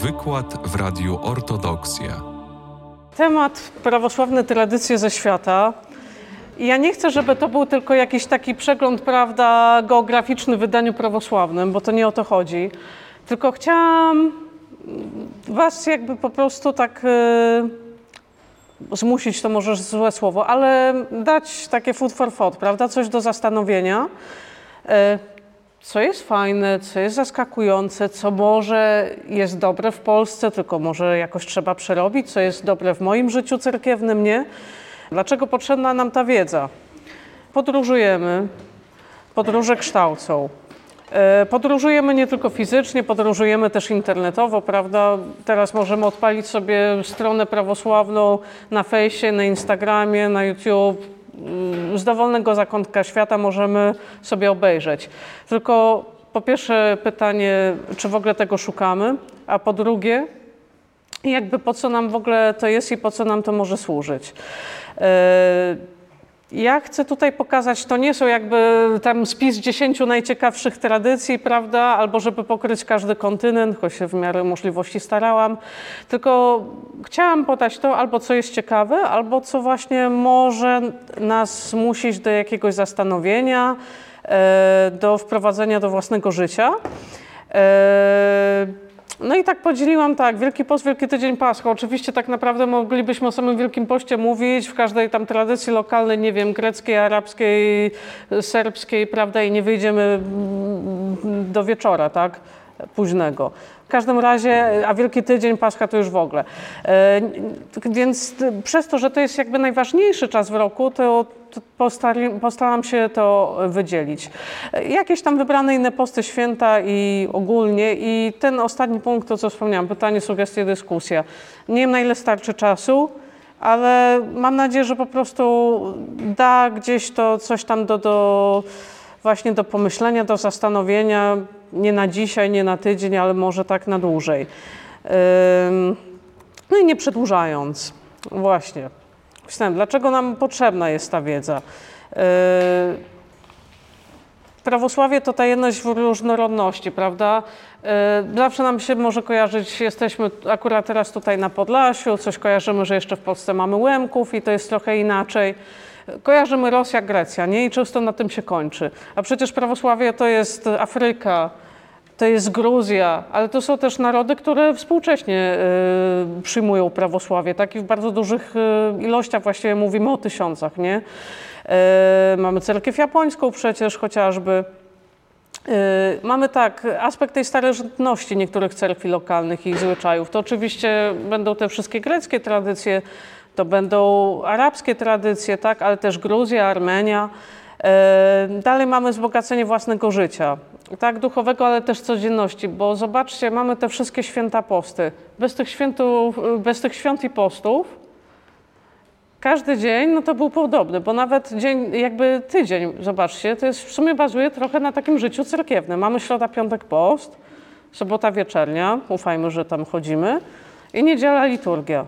Wykład w Radiu Ortodoksja. Temat prawosławne tradycje ze świata. Ja nie chcę, żeby to był tylko jakiś taki przegląd, prawda, geograficzny w wydaniu prawosławnym, bo to nie o to chodzi. Tylko chciałam was jakby po prostu tak zmusić, to może złe słowo, ale dać takie food for thought, prawda, coś do zastanowienia. Co jest fajne, co jest zaskakujące, co może jest dobre w Polsce, tylko może jakoś trzeba przerobić, co jest dobre w moim życiu cerkiewnym, nie? Dlaczego potrzebna nam ta wiedza? Podróżujemy, podróże kształcą. Podróżujemy nie tylko fizycznie, podróżujemy też internetowo, prawda? Teraz możemy odpalić sobie stronę prawosławną na fejsie, na Instagramie, na YouTube. Z dowolnego zakątka świata możemy sobie obejrzeć. Tylko po pierwsze pytanie, czy w ogóle tego szukamy, a po drugie, jakby po co nam w ogóle to jest i po co nam to może służyć. Ja chcę tutaj pokazać, to nie są jakby tam spis 10 najciekawszych tradycji, prawda, albo żeby pokryć każdy kontynent, choć się w miarę możliwości starałam, tylko chciałam podać to albo co jest ciekawe, albo co właśnie może nas zmusić do jakiegoś zastanowienia, do wprowadzenia do własnego życia. No i tak podzieliłam tak, Wielki Post, Wielki Tydzień Pascha. Oczywiście tak naprawdę moglibyśmy o samym Wielkim Poście mówić w każdej tam tradycji lokalnej, nie wiem, greckiej, arabskiej, serbskiej, prawda, i nie wyjdziemy do wieczora, tak, późnego. W każdym razie, a Wielki Tydzień Pascha to już w ogóle. Więc przez to, że to jest jakby najważniejszy czas w roku, to postaram się to wydzielić. Jakieś tam wybrane inne posty, święta i ogólnie. I ten ostatni punkt, to co wspomniałam, pytanie, sugestie, dyskusja. Nie wiem, na ile starczy czasu, ale mam nadzieję, że po prostu da gdzieś to coś tam właśnie do pomyślenia, do zastanowienia. Nie na dzisiaj, nie na tydzień, ale może tak na dłużej. No i nie przedłużając, właśnie. Dlaczego nam potrzebna jest ta wiedza? Prawosławie to ta jedność w różnorodności, prawda? Zawsze nam się może kojarzyć, jesteśmy akurat teraz tutaj na Podlasiu, coś kojarzymy, że jeszcze w Polsce mamy Łemków i to jest trochę inaczej. Kojarzymy Rosja, Grecja, nie? I często na tym się kończy. A przecież prawosławie to jest Afryka, to jest Gruzja, ale to są też narody, które współcześnie przyjmują prawosławie, tak? I w bardzo dużych ilościach, właściwie mówimy o tysiącach, nie? Mamy cerkiew japońską przecież chociażby. Mamy tak, aspekt tej starożytności niektórych cerkwi lokalnych i ich zwyczajów. To oczywiście będą te wszystkie greckie tradycje, to będą arabskie tradycje, tak? Ale też Gruzja, Armenia. Dalej mamy wzbogacenie własnego życia, tak, duchowego, ale też codzienności, bo zobaczcie, mamy te wszystkie święta posty. Bez tych świąt i postów każdy dzień, no to był podobny, bo nawet dzień, jakby tydzień, zobaczcie, to jest w sumie bazuje trochę na takim życiu cerkiewnym. Mamy środa, piątek post, sobota wieczernia, ufajmy, że tam chodzimy, i niedziela liturgia.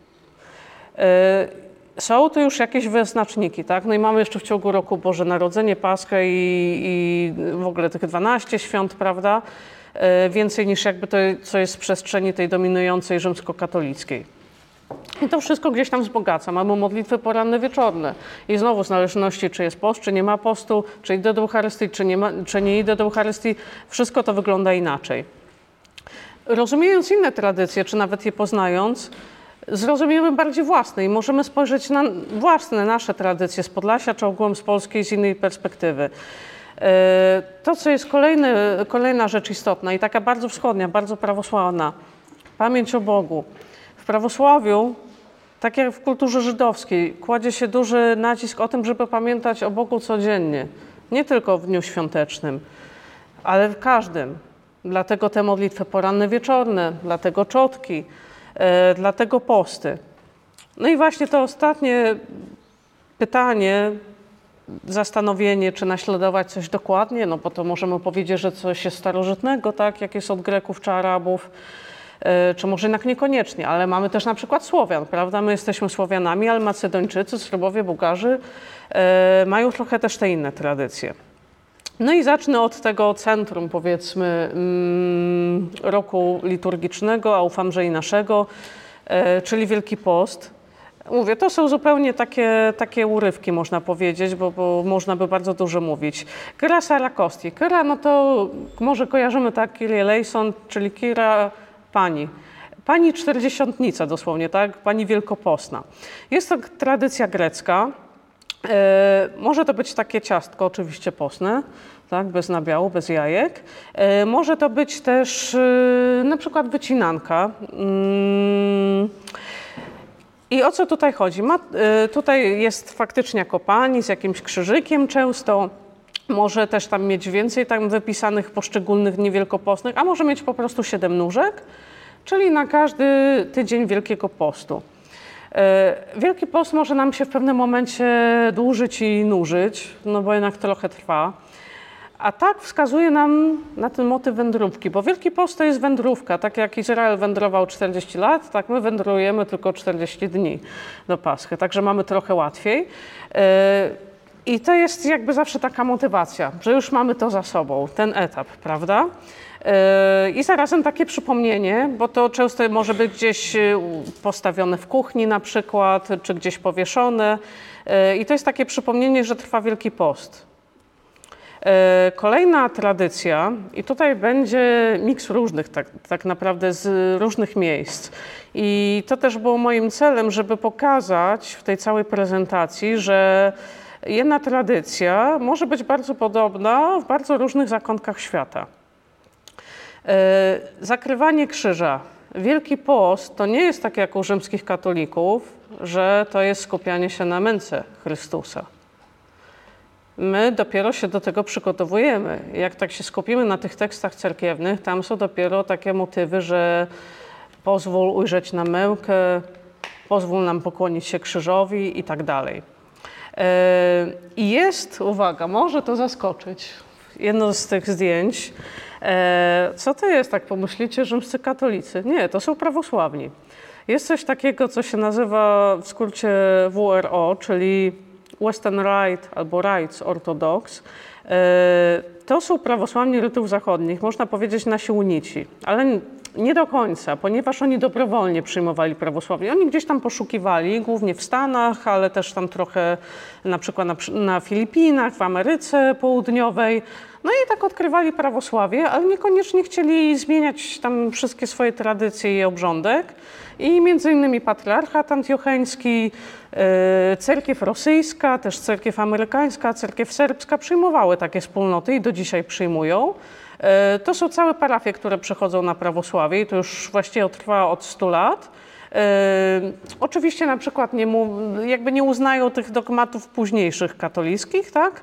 Są to już jakieś wyznaczniki, tak? No i mamy jeszcze w ciągu roku Boże Narodzenie, Paschę i w ogóle tych 12 świąt, prawda? Więcej niż jakby to, co jest w przestrzeni tej dominującej rzymskokatolickiej. I to wszystko gdzieś tam wzbogaca. Mamy modlitwy poranne, wieczorne. I znowu w zależności, czy jest post, czy nie ma postu, czy idę do Eucharystii, czy nie idę do Eucharystii, wszystko to wygląda inaczej. Rozumiejąc inne tradycje, czy nawet je poznając, zrozumiemy bardziej własne i możemy spojrzeć na własne, nasze tradycje z Podlasia czy ogółem z Polski z innej perspektywy. To, co jest kolejna rzecz istotna i taka bardzo wschodnia, bardzo prawosławna, pamięć o Bogu. W prawosławiu, tak jak w kulturze żydowskiej, kładzie się duży nacisk o tym, żeby pamiętać o Bogu codziennie. Nie tylko w dniu świątecznym, ale w każdym. Dlatego te modlitwy poranne, wieczorne, dlatego czotki, dlatego posty. No i właśnie to ostatnie pytanie, zastanowienie, czy naśladować coś dokładnie, no bo to możemy powiedzieć, że coś jest starożytnego, tak, jak jest od Greków czy Arabów, czy może jednak niekoniecznie, ale mamy też na przykład Słowian, prawda? My jesteśmy Słowianami, ale Macedończycy, Serbowie, Bułgarzy mają trochę też te inne tradycje. No i zacznę od tego centrum, powiedzmy, roku liturgicznego, a ufam, że i naszego, czyli Wielki Post. Mówię, to są zupełnie takie urywki, można powiedzieć, bo można by bardzo dużo mówić. Kyra Sarakosti. Kyra, no to może kojarzymy tak, Kyrie eleison, czyli Kyra Pani. Pani czterdziesiątnica dosłownie, tak? Pani Wielkopostna. Jest to tradycja grecka. Może to być takie ciastko, oczywiście postne, tak? Bez nabiału, bez jajek. Może to być też na przykład wycinanka. I o co tutaj chodzi? Tutaj jest faktycznie jako pani z jakimś krzyżykiem często. Może też tam mieć więcej tam wypisanych poszczególnych dni wielkopostnych, a może mieć po prostu 7 nóżek, czyli na każdy tydzień Wielkiego Postu. Wielki Post może nam się w pewnym momencie dłużyć i nużyć, no bo jednak trochę trwa. A tak wskazuje nam na ten motyw wędrówki, bo Wielki Post to jest wędrówka. Tak jak Izrael wędrował 40 lat, tak my wędrujemy tylko 40 dni do Paschy, także mamy trochę łatwiej. I to jest jakby zawsze taka motywacja, że już mamy to za sobą, ten etap, prawda? I zarazem takie przypomnienie, bo to często może być gdzieś postawione w kuchni na przykład, czy gdzieś powieszone. I to jest takie przypomnienie, że trwa Wielki Post. Kolejna tradycja, i tutaj będzie miks różnych tak naprawdę z różnych miejsc. I to też było moim celem, żeby pokazać w tej całej prezentacji, że jedna tradycja może być bardzo podobna w bardzo różnych zakątkach świata. Zakrywanie krzyża. Wielki Post to nie jest tak jak u rzymskich katolików, że to jest skupianie się na męce Chrystusa. My dopiero się do tego przygotowujemy. Jak tak się skupimy na tych tekstach cerkiewnych, tam są dopiero takie motywy, że pozwól ujrzeć na mękę, pozwól nam pokłonić się krzyżowi i tak dalej. I jest, uwaga, może to zaskoczyć, jedno z tych zdjęć. Co to jest, tak pomyślicie, rzymscy katolicy? Nie, to są prawosławni. Jest coś takiego, co się nazywa w skrócie WRO, czyli Western Rite albo Rites Orthodox. To są prawosławni rytów zachodnich, można powiedzieć nasi unici, ale nie do końca, ponieważ oni dobrowolnie przyjmowali prawosławie. Oni gdzieś tam poszukiwali, głównie w Stanach, ale też tam trochę na przykład na Filipinach, w Ameryce Południowej. No i tak odkrywali prawosławie, ale niekoniecznie chcieli zmieniać tam wszystkie swoje tradycje i obrządek. I między innymi patriarchat antiocheński, cerkiew rosyjska, też cerkiew amerykańska, cerkiew serbska przyjmowały takie wspólnoty i do dzisiaj przyjmują. To są całe parafie, które przechodzą na prawosławie i to już właściwie trwa od 100 lat. Oczywiście na przykład jakby nie uznają tych dogmatów późniejszych katolickich, tak?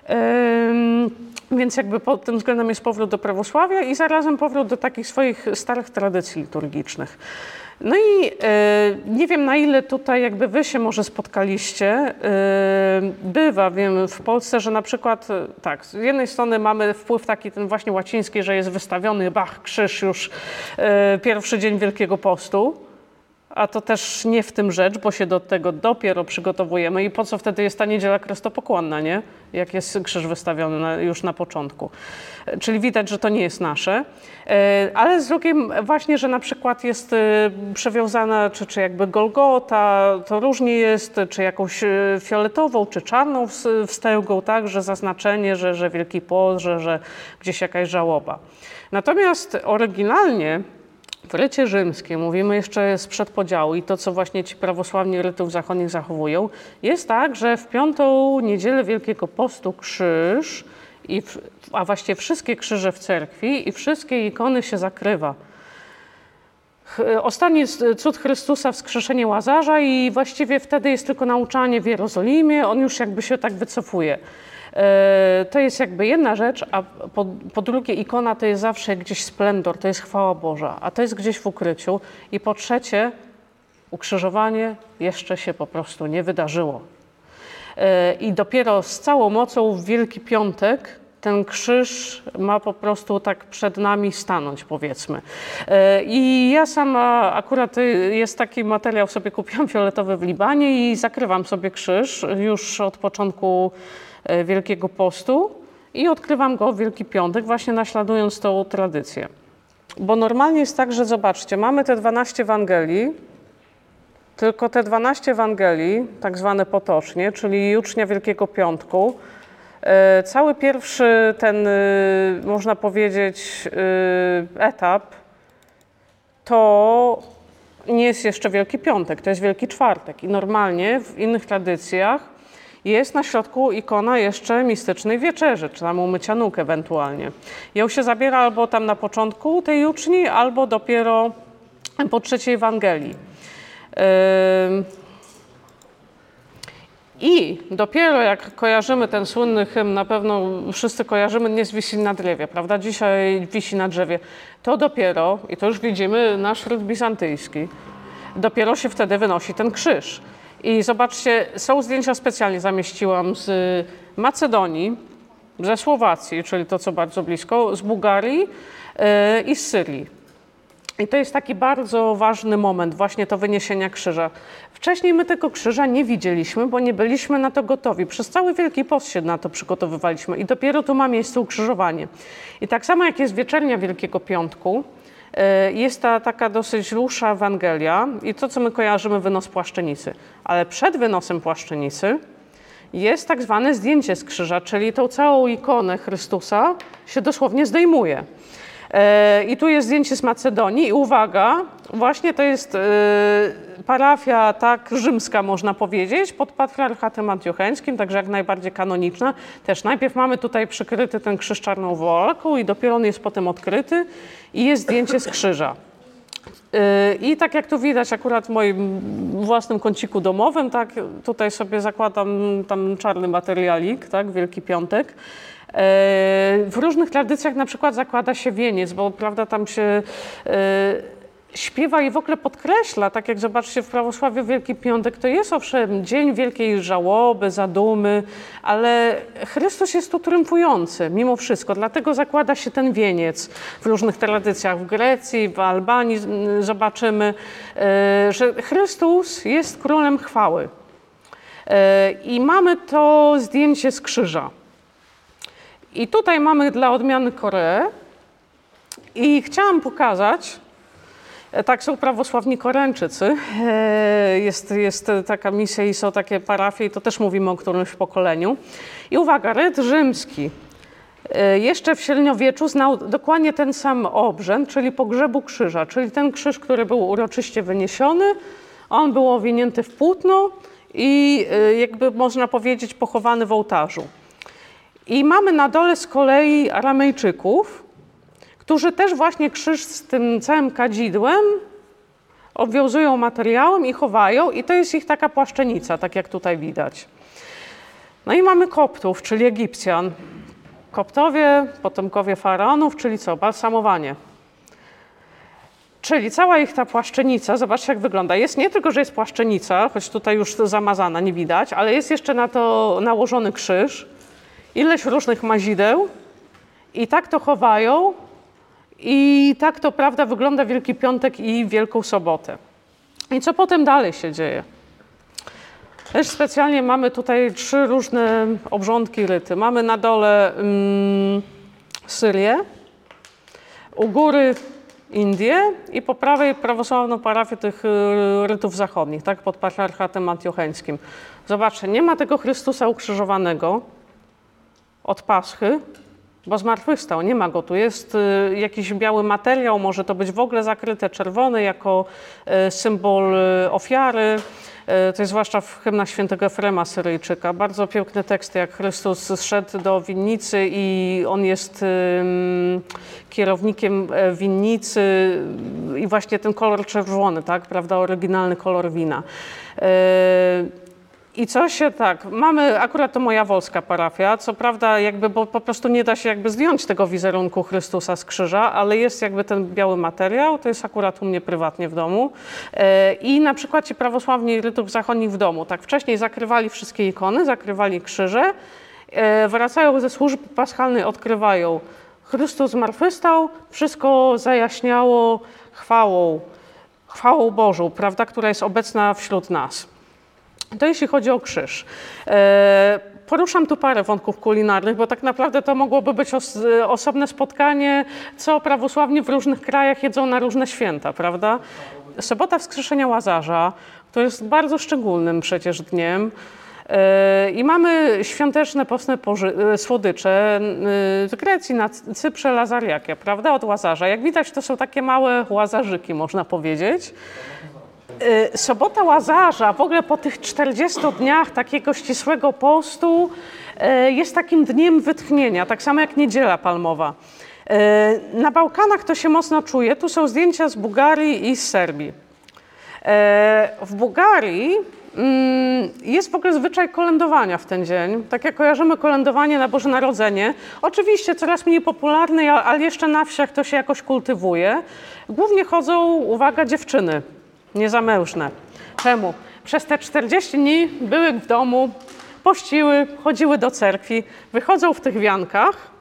Więc jakby pod tym względem jest powrót do prawosławia i zarazem powrót do takich swoich starych tradycji liturgicznych. No i nie wiem, na ile tutaj jakby wy się może spotkaliście. Bywa, wiem, w Polsce, że na przykład tak, z jednej strony mamy wpływ taki ten właśnie łaciński, że jest wystawiony krzyż już pierwszy dzień Wielkiego Postu. A to też nie w tym rzecz, bo się do tego dopiero przygotowujemy i po co wtedy jest ta niedziela krestopokłonna, nie? Jak jest krzyż wystawiony już na początku. Czyli widać, że to nie jest nasze. Ale z drugiej właśnie, że na przykład jest przewiązana, czy jakby Golgota, to różnie jest, czy jakąś fioletową, czy czarną wstęgą, tak? Że zaznaczenie, że Wielki Post, że gdzieś jakaś żałoba. Natomiast oryginalnie w rycie rzymskim, mówimy jeszcze sprzed podziału i to, co właśnie ci prawosławni rytów zachodnich zachowują, jest tak, że w 5. niedzielę Wielkiego Postu krzyż, a właściwie wszystkie krzyże w cerkwi i wszystkie ikony się zakrywa. Ostatni cud Chrystusa, wskrzeszenie Łazarza i właściwie wtedy jest tylko nauczanie w Jerozolimie, on już jakby się tak wycofuje. To jest jakby jedna rzecz, a po drugie ikona to jest zawsze gdzieś splendor, to jest chwała Boża, a to jest gdzieś w ukryciu. I po trzecie, ukrzyżowanie jeszcze się po prostu nie wydarzyło. I dopiero z całą mocą w Wielki Piątek ten krzyż ma po prostu tak przed nami stanąć, powiedzmy. I ja sama akurat jest taki materiał, sobie kupiłam fioletowy w Libanie i zakrywam sobie krzyż już od początku Wielkiego Postu i odkrywam go w Wielki Piątek, właśnie naśladując tą tradycję. Bo normalnie jest tak, że zobaczcie, mamy te 12 Ewangelii, tylko te 12 Ewangelii, tak zwane potocznie, czyli jucznia Wielkiego Piątku, cały pierwszy ten, można powiedzieć, etap, to nie jest jeszcze Wielki Piątek, to jest Wielki Czwartek. I normalnie w innych tradycjach jest na środku ikona jeszcze mistycznej wieczerzy, czy tam umycia nóg ewentualnie. Ją się zabiera albo tam na początku tej juczni, albo dopiero po trzeciej Ewangelii. I dopiero jak kojarzymy ten słynny hymn, na pewno wszyscy kojarzymy, nie wisi na drzewie, prawda? Dzisiaj wisi na drzewie. To dopiero, i to już widzimy, nasz ryt bizantyjski, dopiero się wtedy wynosi ten krzyż. I zobaczcie, są zdjęcia, specjalnie zamieściłam z Macedonii, ze Słowacji, czyli to co bardzo blisko, z Bułgarii i z Syrii. I to jest taki bardzo ważny moment, właśnie to wyniesienia krzyża. Wcześniej my tego krzyża nie widzieliśmy, bo nie byliśmy na to gotowi. Przez cały Wielki Post się na to przygotowywaliśmy i dopiero tu ma miejsce ukrzyżowanie. I tak samo jak jest wieczernia Wielkiego Piątku, jest ta taka dosyć dłuższa Ewangelia i to, co my kojarzymy, wynos płaszczenicy. Ale przed wynosem płaszczenicy jest tak zwane zdjęcie z krzyża, czyli tą całą ikonę Chrystusa się dosłownie zdejmuje. I tu jest zdjęcie z Macedonii i uwaga, właśnie to jest parafia tak rzymska, można powiedzieć, pod patriarchatem antiocheńskim, także jak najbardziej kanoniczna. Też najpierw mamy tutaj przykryty ten krzyż czarną worką i dopiero on jest potem odkryty i jest zdjęcie z krzyża. I tak jak tu widać akurat w moim własnym kąciku domowym, tak, tutaj sobie zakładam tam czarny materialik, tak, Wielki Piątek. W różnych tradycjach na przykład zakłada się wieniec, bo prawda tam się śpiewa i w ogóle podkreśla, tak jak zobaczcie w prawosławiu Wielki Piątek, to jest owszem dzień wielkiej żałoby, zadumy, ale Chrystus jest tu triumfujący mimo wszystko, dlatego zakłada się ten wieniec w różnych tradycjach. W Grecji, w Albanii zobaczymy, że Chrystus jest królem chwały. I mamy to zdjęcie z krzyża. I tutaj mamy dla odmiany Koreę i chciałam pokazać, tak są prawosławni Koreańczycy, jest taka misja i są takie parafie i to też mówimy o którymś pokoleniu. I uwaga, ryt rzymski jeszcze w średniowieczu znał dokładnie ten sam obrzęd, czyli pogrzebu krzyża, czyli ten krzyż, który był uroczyście wyniesiony, on był owinięty w płótno i jakby można powiedzieć pochowany w ołtarzu. I mamy na dole z kolei Aramejczyków, którzy też właśnie krzyż z tym całym kadzidłem obwiązują materiałem i chowają i to jest ich taka płaszczenica, tak jak tutaj widać. No i mamy Koptów, czyli Egipcjan. Koptowie, potomkowie faraonów, czyli co? Balsamowanie. Czyli cała ich ta płaszczenica, zobaczcie jak wygląda. Jest nie tylko, że jest płaszczenica, choć tutaj już zamazana, nie widać, ale jest jeszcze na to nałożony krzyż, ileś różnych mazideł i tak to chowają i tak to prawda wygląda Wielki Piątek i Wielką Sobotę. I co potem dalej się dzieje? Też specjalnie mamy tutaj 3 różne obrządki, ryty. Mamy na dole Syrię, u góry Indię i po prawej prawosławną parafię tych rytów zachodnich, tak, pod patriarchatem antiocheńskim. Zobaczcie, nie ma tego Chrystusa ukrzyżowanego od Paschy, bo zmartwychwstał, nie ma go. Tu jest jakiś biały materiał, może to być w ogóle zakryte czerwony jako symbol ofiary. To jest zwłaszcza w hymnach świętego Efrema Syryjczyka. Bardzo piękne teksty, jak Chrystus zszedł do winnicy i on jest kierownikiem winnicy i właśnie ten kolor czerwony, tak, prawda, oryginalny kolor wina. I co się tak, mamy, akurat to moja wolska parafia, co prawda jakby, bo po prostu nie da się jakby zdjąć tego wizerunku Chrystusa z krzyża, ale jest jakby ten biały materiał, to jest akurat u mnie prywatnie w domu. I na przykład ci prawosławni rytów zachodnich w domu, tak wcześniej zakrywali wszystkie ikony, zakrywali krzyże, wracają ze służby paschalnej, odkrywają Chrystus zmartwychwstał, wszystko zajaśniało chwałą Bożą, prawda, która jest obecna wśród nas. To jeśli chodzi o krzyż. Poruszam tu parę wątków kulinarnych, bo tak naprawdę to mogłoby być osobne spotkanie, co prawosławni w różnych krajach jedzą na różne święta, prawda? Sobota Wskrzeszenia Łazarza to jest bardzo szczególnym przecież dniem. I mamy świąteczne postne słodycze z Grecji, na Cyprze, lazariakie, prawda, od Łazarza. Jak widać, to są takie małe łazarzyki, można powiedzieć. Sobota Łazarza, w ogóle po tych 40 dniach takiego ścisłego postu, jest takim dniem wytchnienia, tak samo jak Niedziela Palmowa. Na Bałkanach to się mocno czuje. Tu są zdjęcia z Bułgarii i z Serbii. W Bułgarii jest w ogóle zwyczaj kolędowania w ten dzień. Tak jak kojarzymy kolędowanie na Boże Narodzenie. Oczywiście coraz mniej popularne, ale jeszcze na wsiach to się jakoś kultywuje. Głównie chodzą, uwaga, dziewczyny niezamężne. Czemu? Przez te 40 dni były w domu, pościły, chodziły do cerkwi, wychodzą w tych wiankach,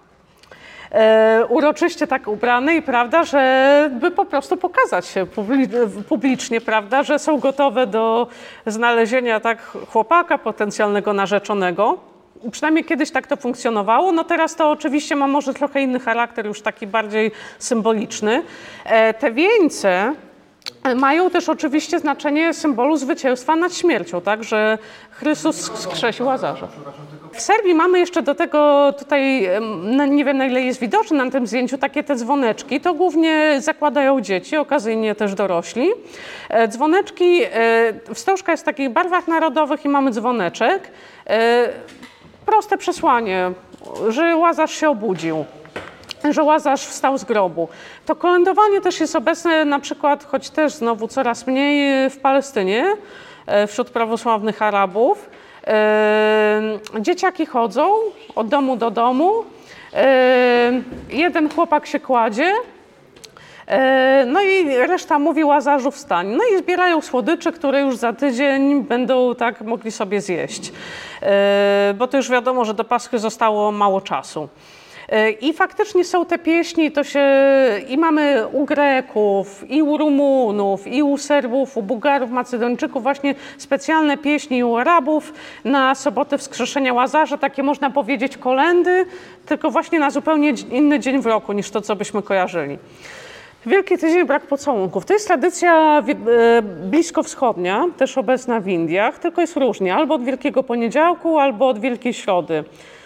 uroczyście tak ubrane i prawda, żeby po prostu pokazać się publicznie, prawda, że są gotowe do znalezienia tak chłopaka, potencjalnego narzeczonego. Przynajmniej kiedyś tak to funkcjonowało, no teraz to oczywiście ma może trochę inny charakter, już taki bardziej symboliczny. Te wieńce mają też oczywiście znaczenie symbolu zwycięstwa nad śmiercią, tak, że Chrystus wskrzesił Łazarza. W Serbii mamy jeszcze do tego tutaj, nie wiem na ile jest widoczne na tym zdjęciu, takie te dzwoneczki. To głównie zakładają dzieci, okazyjnie też dorośli. Dzwoneczki, wstążka jest w takich barwach narodowych i mamy dzwoneczek. Proste przesłanie, że Łazarz się obudził, że Łazarz wstał z grobu. To kolędowanie też jest obecne na przykład, choć też znowu coraz mniej w Palestynie, wśród prawosławnych Arabów. Dzieciaki chodzą od domu do domu, jeden chłopak się kładzie, no i reszta mówi Łazarzu wstań. No i zbierają słodycze, które już za tydzień będą tak mogli sobie zjeść. Bo to już wiadomo, że do Paschy zostało mało czasu. I faktycznie są te pieśni, to się i mamy u Greków, i u Rumunów, i u Serbów, u Bułgarów, Macedończyków właśnie specjalne pieśni u Arabów na sobotę Wskrzeszenia Łazarza, takie można powiedzieć kolędy, tylko właśnie na zupełnie inny dzień w roku niż to, co byśmy kojarzyli. Wielki Tydzień brak pocałunków. To jest tradycja bliskowschodnia, też obecna w Indiach, tylko jest różnie, albo od Wielkiego Poniedziałku, albo od Wielkiej Środy.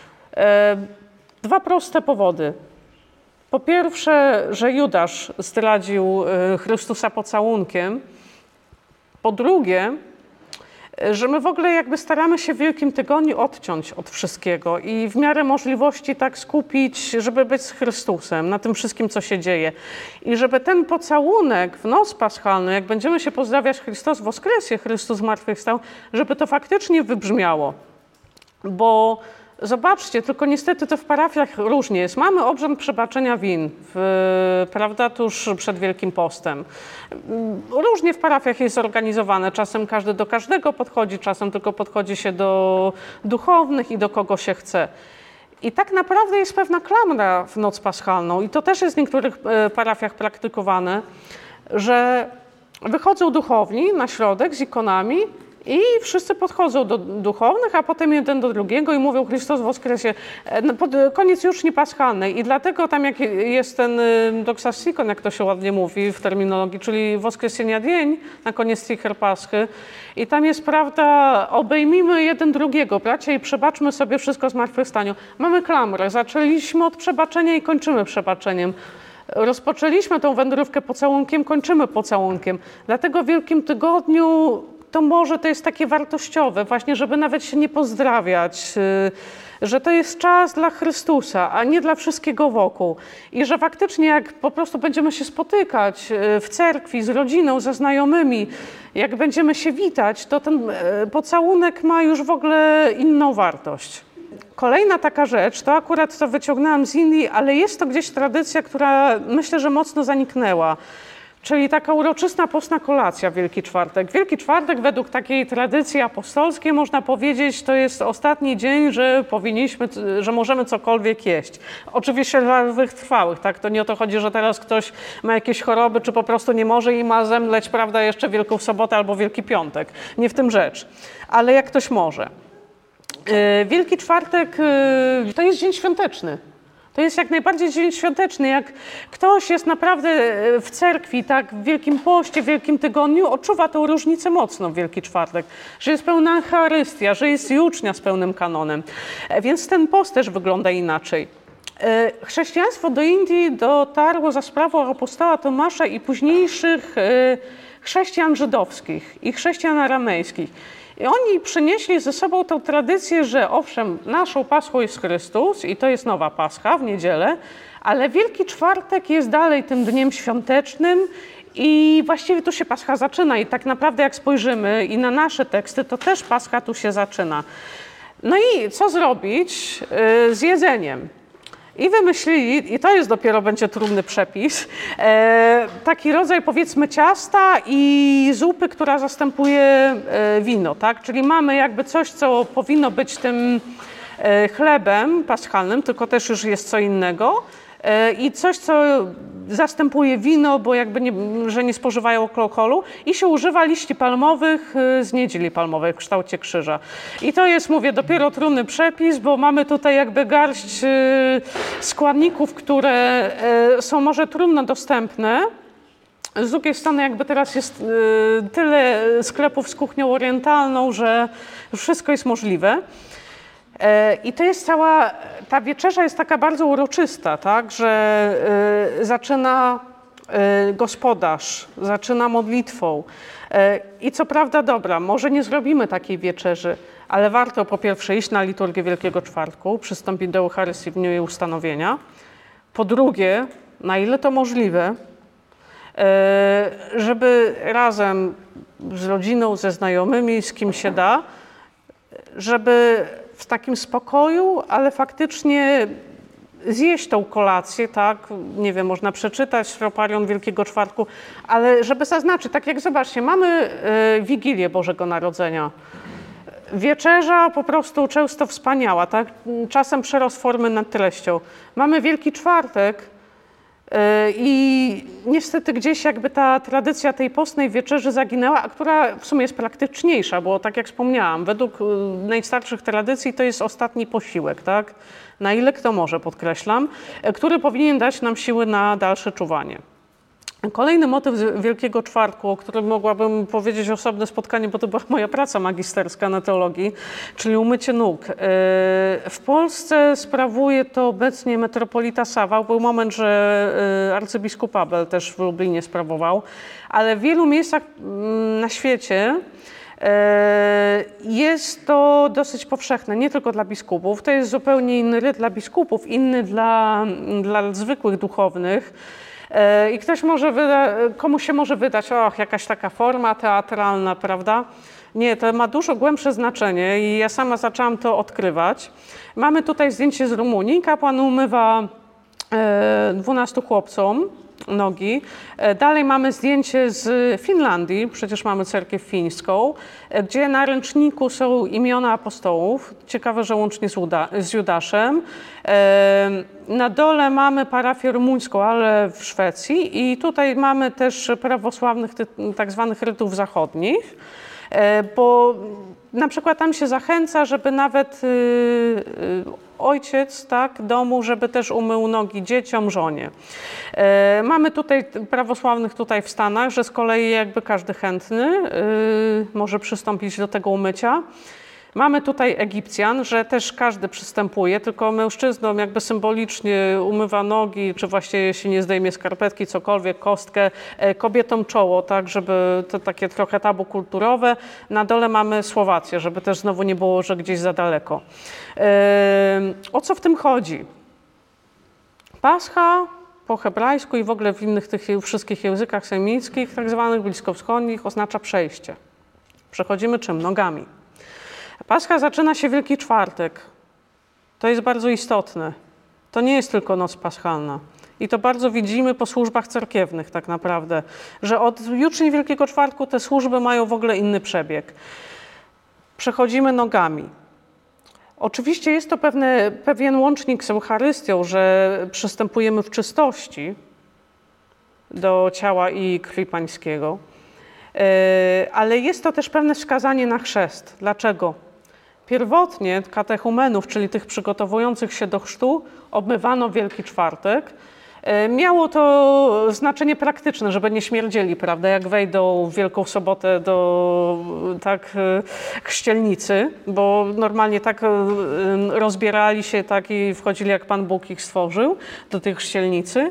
Dwa proste powody. Po pierwsze, że Judasz zdradził Chrystusa pocałunkiem. Po drugie, że my w ogóle jakby staramy się w Wielkim Tygodniu odciąć od wszystkiego i w miarę możliwości tak skupić, żeby być z Chrystusem, na tym wszystkim, co się dzieje. I żeby ten pocałunek w noc paschalną, jak będziemy się pozdrawiać Chrystus woskresie, Chrystus zmartwychwstał, żeby to faktycznie wybrzmiało. Bo zobaczcie, tylko niestety to w parafiach różnie jest. Mamy obrząd przebaczenia win, prawda, tuż przed Wielkim Postem. Różnie w parafiach jest zorganizowane. Czasem każdy do każdego podchodzi, czasem tylko podchodzi się do duchownych i do kogo się chce. I tak naprawdę jest pewna klamra w noc paschalną i to też jest w niektórych parafiach praktykowane, że wychodzą duchowni na środek z ikonami i wszyscy podchodzą do duchownych, a potem jeden do drugiego i mówią Chrystus woskresie. Pod koniec juczni paschalnej. I dlatego tam jak jest ten doxasikon, jak to się ładnie mówi w terminologii, czyli woskresienia dzień na koniec Ticher Paschy. I tam jest prawda, obejmijmy jeden drugiego, bracia, i przebaczmy sobie wszystko zmartwychwstaniu. Mamy klamrę. Zaczęliśmy od przebaczenia i kończymy przebaczeniem. Rozpoczęliśmy tą wędrówkę pocałunkiem, kończymy pocałunkiem. Dlatego w Wielkim Tygodniu to może to jest takie wartościowe, właśnie, żeby nawet się nie pozdrawiać, że to jest czas dla Chrystusa, a nie dla wszystkiego wokół. I że faktycznie jak po prostu będziemy się spotykać w cerkwi z rodziną, ze znajomymi, jak będziemy się witać, to ten pocałunek ma już w ogóle inną wartość. Kolejna taka rzecz, to akurat to wyciągnęłam z Indii, ale jest to gdzieś tradycja, która myślę, że mocno zaniknęła. Czyli taka uroczysta postna kolacja w Wielki Czwartek. Wielki Czwartek według takiej tradycji apostolskiej można powiedzieć, to jest ostatni dzień, że możemy cokolwiek jeść. Oczywiście dla wytrwałych, tak? To nie o to chodzi, że teraz ktoś ma jakieś choroby, czy po prostu nie może i ma zemdleć, prawda, jeszcze Wielką Sobotę albo Wielki Piątek. Nie w tym rzecz. Ale jak ktoś może. Wielki Czwartek to jest dzień świąteczny. To jest jak najbardziej dzień świąteczny. Jak ktoś jest naprawdę w cerkwi, tak, w Wielkim Poście, w Wielkim Tygodniu, odczuwa tę różnicę mocno w Wielki Czwartek. Że jest pełna Eucharystia, że jest jucznia z pełnym kanonem. Więc ten post też wygląda inaczej. Chrześcijaństwo do Indii dotarło za sprawą apostoła Tomasza i późniejszych chrześcijan żydowskich i chrześcijan aramejskich. I oni przynieśli ze sobą tę tradycję, że owszem, naszą Paschą jest Chrystus i to jest nowa Pascha w niedzielę, ale Wielki Czwartek jest dalej tym dniem świątecznym i właściwie tu się Pascha zaczyna i tak naprawdę jak spojrzymy i na nasze teksty, to też Pascha tu się zaczyna. No i co zrobić z jedzeniem? I wymyślili, i to jest dopiero będzie trudny przepis, taki rodzaj powiedzmy ciasta i zupy, która zastępuje wino, tak? Czyli mamy jakby coś, co powinno być tym chlebem paschalnym, tylko też już jest co innego i coś, co zastępuje wino, bo jakby że nie spożywają alkoholu i się używa liści palmowych z niedzieli palmowej w kształcie krzyża. I to jest, mówię, dopiero trudny przepis, bo mamy tutaj jakby garść składników, które są może trudno dostępne. Z drugiej strony jakby teraz jest tyle sklepów z kuchnią orientalną, że wszystko jest możliwe. I to jest ta wieczerza jest taka bardzo uroczysta, tak, że zaczyna gospodarz, zaczyna modlitwą. I co prawda dobra, może nie zrobimy takiej wieczerzy, ale warto po pierwsze iść na liturgię Wielkiego Czwartku, przystąpić do Eucharystii w dniu jej ustanowienia. Po drugie, na ile to możliwe, żeby razem z rodziną, ze znajomymi, z kim się da, żeby w takim spokoju, ale faktycznie zjeść tą kolację, tak, nie wiem, można przeczytać Troparion Wielkiego Czwartku, ale żeby zaznaczyć, tak jak zobaczcie, mamy Wigilię Bożego Narodzenia. Wieczerza po prostu często wspaniała, tak, czasem przerost formy nad treścią. Mamy Wielki Czwartek i niestety gdzieś jakby ta tradycja tej postnej wieczerzy zaginęła, a która w sumie jest praktyczniejsza, bo tak jak wspomniałam, według najstarszych tradycji to jest ostatni posiłek, tak? Na ile kto może, podkreślam, który powinien dać nam siły na dalsze czuwanie. Kolejny motyw Wielkiego Czwartku, o którym mogłabym powiedzieć osobne spotkanie, bo to była moja praca magisterska na teologii, czyli umycie nóg. W Polsce sprawuje to obecnie metropolita Sawał. Był moment, że arcybiskup Abel też w Lublinie sprawował, ale w wielu miejscach na świecie jest to dosyć powszechne, nie tylko dla biskupów. To jest zupełnie inny ryt dla biskupów, inny dla zwykłych duchownych. I ktoś może komuś się może wydać, jakaś taka forma teatralna, prawda? Nie, to ma dużo głębsze znaczenie i ja sama zaczęłam to odkrywać. Mamy tutaj zdjęcie z Rumunii. Kapłan umywa 12 chłopcom nogi. Dalej mamy zdjęcie z Finlandii, przecież mamy cerkiew fińską, gdzie na ręczniku są imiona apostołów, ciekawe, że łącznie z Judaszem. Na dole mamy parafię rumuńską, ale w Szwecji i tutaj mamy też prawosławnych tak zwanych rytów zachodnich, bo na przykład tam się zachęca, żeby nawet ojciec, tak, domu, żeby też umył nogi dzieciom, żonie. Mamy tutaj prawosławnych tutaj w Stanach, że z kolei jakby każdy chętny może przystąpić do tego umycia. Mamy tutaj Egipcjan, że też każdy przystępuje, tylko mężczyznom jakby symbolicznie umywa nogi, czy właśnie jeśli nie zdejmie skarpetki, cokolwiek, kostkę, kobietom czoło, tak, żeby to takie trochę tabu kulturowe. Na dole mamy Słowację, żeby też znowu nie było, że gdzieś za daleko. O co w tym chodzi? Pascha po hebrajsku i w ogóle w innych tych wszystkich językach semickich, tak zwanych bliskowschodnich, oznacza przejście. Przechodzimy czym? Nogami. Pascha zaczyna się Wielki Czwartek. To jest bardzo istotne. To nie jest tylko noc paschalna. I to bardzo widzimy po służbach cerkiewnych tak naprawdę, że od juczni Wielkiego Czwartku te służby mają w ogóle inny przebieg. Przechodzimy nogami. Oczywiście jest to pewien łącznik z Eucharystią, że przystępujemy w czystości do ciała i krwi Pańskiego. Ale jest to też pewne wskazanie na chrzest. Dlaczego? Pierwotnie katechumenów, czyli tych przygotowujących się do chrztu, obmywano w Wielki Czwartek. Miało to znaczenie praktyczne, żeby nie śmierdzieli, prawda, jak wejdą w Wielką Sobotę do chrzcielnicy, bo normalnie tak rozbierali się tak i wchodzili, jak Pan Bóg ich stworzył, do tej chrzcielnicy.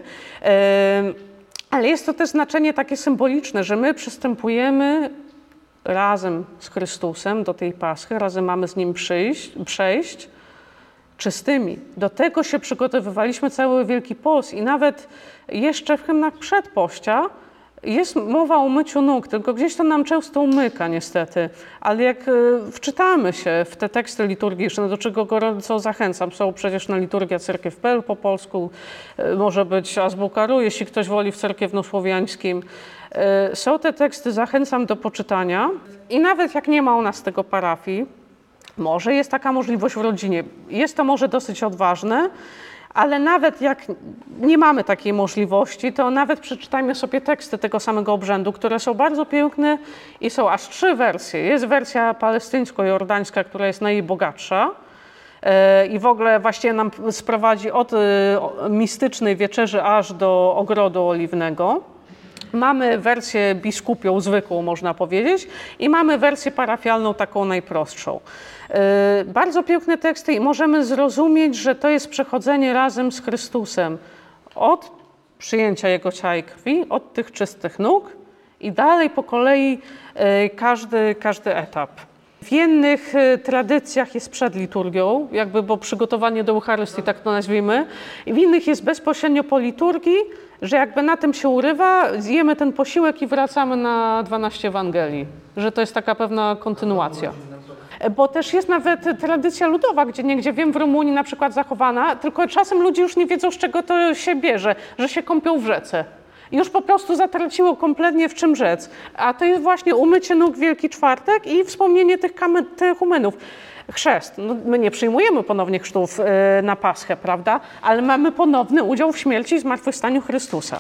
Ale jest to też znaczenie takie symboliczne, że my przystępujemy razem z Chrystusem do tej Paschy, razem mamy z Nim przejść czystymi. Do tego się przygotowywaliśmy cały Wielki Post i nawet jeszcze w hymnach przedpościa jest mowa o myciu nóg, tylko gdzieś to nam często umyka niestety. Ale jak wczytamy się w te teksty liturgiczne, do czego gorąco zachęcam, są przecież na liturgia cerkiew.pl po polsku, może być azbuka RU, jeśli ktoś woli w cerkiewnosłowiańskim. Są te teksty, zachęcam do poczytania i nawet jak nie ma u nas tego parafii, może jest taka możliwość w rodzinie. Jest to może dosyć odważne, ale nawet jak nie mamy takiej możliwości, to nawet przeczytajmy sobie teksty tego samego obrzędu, które są bardzo piękne i są aż 3 wersje. Jest wersja palestyńsko-jordańska, która jest najbogatsza i w ogóle właściwie nam sprowadzi od mistycznej wieczerzy aż do ogrodu oliwnego. Mamy wersję biskupią, zwykłą można powiedzieć, i mamy wersję parafialną, taką najprostszą. Bardzo piękne teksty i możemy zrozumieć, że to jest przechodzenie razem z Chrystusem od przyjęcia Jego ciała i krwi, od tych czystych nóg i dalej po kolei każdy etap. W innych tradycjach jest przed liturgią, bo przygotowanie do Eucharystii, tak to nazwijmy, i w innych jest bezpośrednio po liturgii, że jakby na tym się urywa, zjemy ten posiłek i wracamy na 12 Ewangelii, że to jest taka pewna kontynuacja. Bo też jest nawet tradycja ludowa, gdzie niegdzie wiem w Rumunii na przykład zachowana, tylko czasem ludzie już nie wiedzą, z czego to się bierze, że się kąpią w rzece. Już po prostu zatraciło kompletnie w czym rzec. A to jest właśnie umycie nóg w Wielki Czwartek i wspomnienie tych katechumenów. Chrzest. No, my nie przyjmujemy ponownie chrztów na Paschę, prawda? Ale mamy ponowny udział w śmierci i zmartwychwstaniu Chrystusa.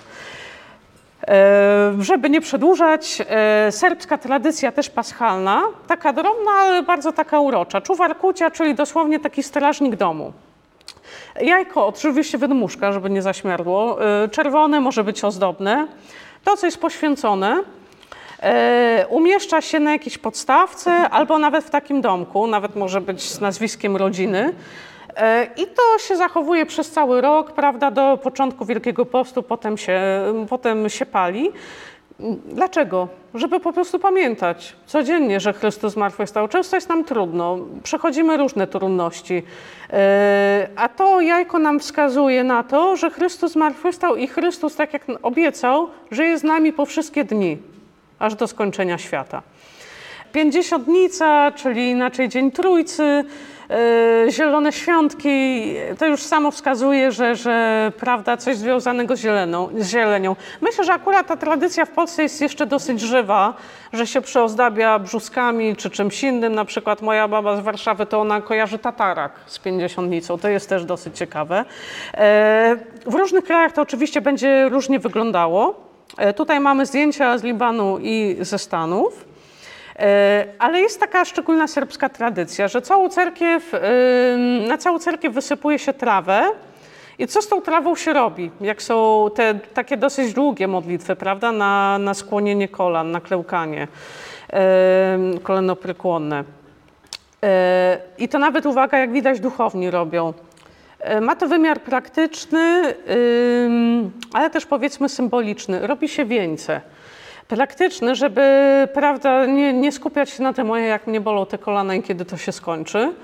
Żeby nie przedłużać, serbska tradycja też paschalna, taka drobna, ale bardzo taka urocza. Czuwar kucia, czyli dosłownie taki strażnik domu. Jajko oczywiście wydmuszka, żeby nie zaśmierdło, czerwone, może być ozdobne. To, co jest poświęcone, umieszcza się na jakiejś podstawce albo nawet w takim domku, nawet może być z nazwiskiem rodziny. I to się zachowuje przez cały rok, prawda, do początku Wielkiego Postu, potem się pali. Dlaczego? Żeby po prostu pamiętać codziennie, że Chrystus zmartwychwstał. Często jest nam trudno, przechodzimy różne trudności, a to jajko nam wskazuje na to, że Chrystus zmartwychwstał i Chrystus, tak jak obiecał, że jest z nami po wszystkie dni, aż do skończenia świata. Pięćdziesiątnica, czyli inaczej Dzień Trójcy, zielone świątki, to już samo wskazuje, że prawda, coś związanego z zielenią. Myślę, że akurat ta tradycja w Polsce jest jeszcze dosyć żywa, że się przyozdabia brzuskami czy czymś innym. Na przykład moja baba z Warszawy, to ona kojarzy tatarak z pięćdziesiątnicą. To jest też dosyć ciekawe. W różnych krajach to oczywiście będzie różnie wyglądało. Tutaj mamy zdjęcia z Libanu i ze Stanów. Ale jest taka szczególna serbska tradycja, że na całą cerkiew wysypuje się trawę i co z tą trawą się robi? Jak są te takie dosyć długie modlitwy, prawda, na skłonienie kolan, na klełkanie kolenopryklonne. I to nawet, uwaga, jak widać, duchowni robią. Ma to wymiar praktyczny, ale też powiedzmy symboliczny. Robi się wieńce. Praktyczny, żeby, prawda, nie skupiać się na tym, jak mnie bolą te kolana i kiedy to się skończy.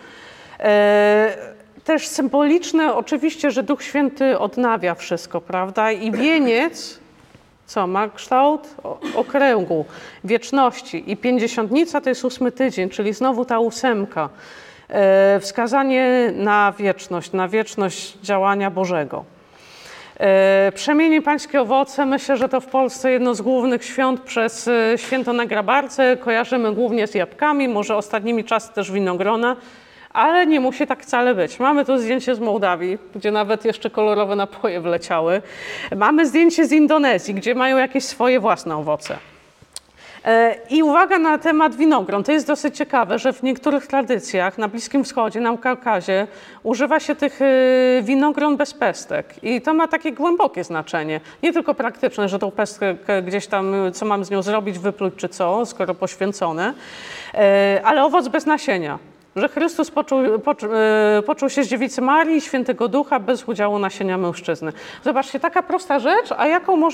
Też symboliczne oczywiście, że Duch Święty odnawia wszystko, prawda? I wieniec, co ma kształt okręgu, wieczności. I pięćdziesiątnica to jest 8 tydzień, czyli znowu ta 8. Wskazanie na wieczność działania Bożego. Przemieni Pańskie owoce, myślę, że to w Polsce jedno z głównych świąt przez święto na Grabarce. Kojarzymy głównie z jabłkami, może ostatnimi czasy też winogrona, ale nie musi tak wcale być. Mamy tu zdjęcie z Mołdawii, gdzie nawet jeszcze kolorowe napoje wleciały. Mamy zdjęcie z Indonezji, gdzie mają jakieś swoje własne owoce. I uwaga na temat winogron. To jest dosyć ciekawe, że w niektórych tradycjach na Bliskim Wschodzie, na Kaukazie używa się tych winogron bez pestek. I to ma takie głębokie znaczenie. Nie tylko praktyczne, że tą pestkę gdzieś tam, co mam z nią zrobić, wypluć czy co, skoro poświęcone, ale owoc bez nasienia. Że Chrystus począł się z dziewicy Marii, Świętego Ducha, bez udziału nasienia mężczyzny. Zobaczcie, taka prosta rzecz, a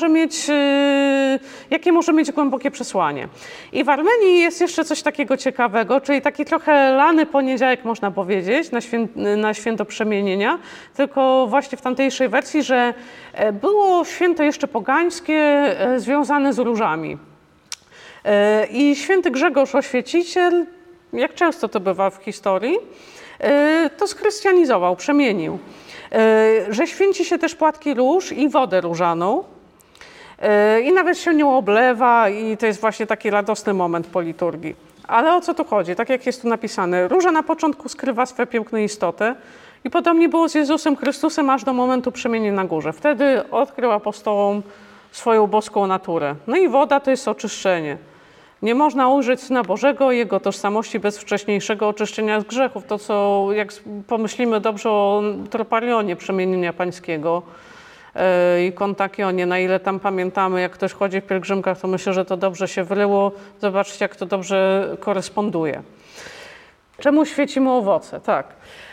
jakie może mieć głębokie przesłanie. I w Armenii jest jeszcze coś takiego ciekawego, czyli taki trochę lany poniedziałek, można powiedzieć, na święto przemienienia, tylko właśnie w tamtejszej wersji, że było święto jeszcze pogańskie związane z różami. I święty Grzegorz Oświeciciel, jak często to bywa w historii, to schrystianizował, przemienił. Że święci się też płatki róż i wodę różaną i nawet się nią oblewa i to jest właśnie taki radosny moment po liturgii. Ale o co tu chodzi? Tak jak jest tu napisane, róża na początku skrywa swe piękne istoty i podobnie było z Jezusem Chrystusem aż do momentu przemienienia na górze. Wtedy odkrył apostołom swoją boską naturę. No i woda to jest oczyszczenie. Nie można ujrzeć Syna Bożego, Jego tożsamości bez wcześniejszego oczyszczenia z grzechów. To, co jak pomyślimy dobrze o troparionie przemienienia pańskiego i kontakionie, na ile tam pamiętamy, jak ktoś chodzi w pielgrzymkach, to myślę, że to dobrze się wryło. Zobaczcie, jak to dobrze koresponduje. Czemu świecimy owoce? Tak.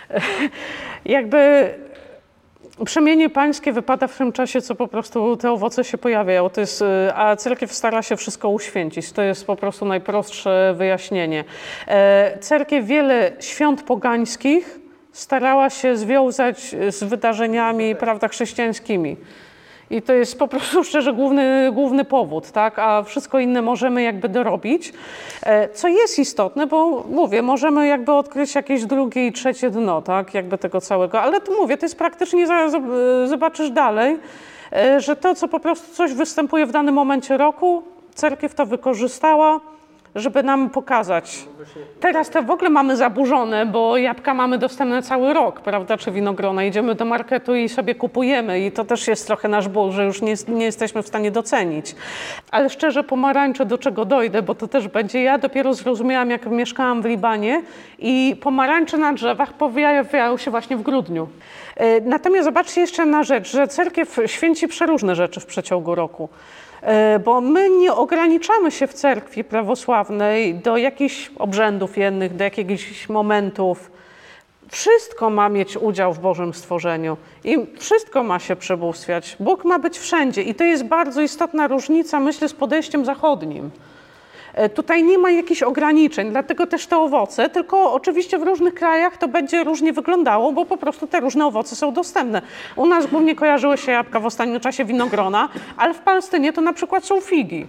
Jakby przemienie pańskie wypada w tym czasie, co po prostu te owoce się pojawiają. To jest, a cerkiew stara się wszystko uświęcić. To jest po prostu najprostsze wyjaśnienie. Cerkiew wiele świąt pogańskich starała się związać z wydarzeniami, prawda, chrześcijańskimi. I to jest po prostu szczerze główny powód, tak? A wszystko inne możemy jakby dorobić. Co jest istotne, bo mówię, możemy jakby odkryć jakieś drugie i trzecie dno, tak? Jakby tego całego, ale to mówię, to jest praktycznie, zobaczysz dalej, że to, co po prostu coś występuje w danym momencie roku, cerkiew to wykorzystała, żeby nam pokazać. Teraz to w ogóle mamy zaburzone, bo jabłka mamy dostępne cały rok, prawda, czy winogrona. Idziemy do marketu i sobie kupujemy i to też jest trochę nasz ból, że już nie jesteśmy w stanie docenić. Ale szczerze, pomarańcze, do czego dojdę, bo to też będzie. Ja dopiero zrozumiałam, jak mieszkałam w Libanie i pomarańcze na drzewach pojawiają się właśnie w grudniu. Natomiast zobaczcie jeszcze na rzecz, że cerkiew święci przeróżne rzeczy w przeciągu roku. Bo my nie ograniczamy się w cerkwi prawosławnej do jakichś obrzędów jednych, do jakichś momentów. Wszystko ma mieć udział w Bożym stworzeniu i wszystko ma się przebóstwiać. Bóg ma być wszędzie i to jest bardzo istotna różnica, myślę, z podejściem zachodnim. Tutaj nie ma jakichś ograniczeń, dlatego też te owoce, tylko oczywiście w różnych krajach to będzie różnie wyglądało, bo po prostu te różne owoce są dostępne. U nas głównie kojarzyły się jabłka, w ostatnim czasie winogrona, ale w Palestynie to na przykład są figi.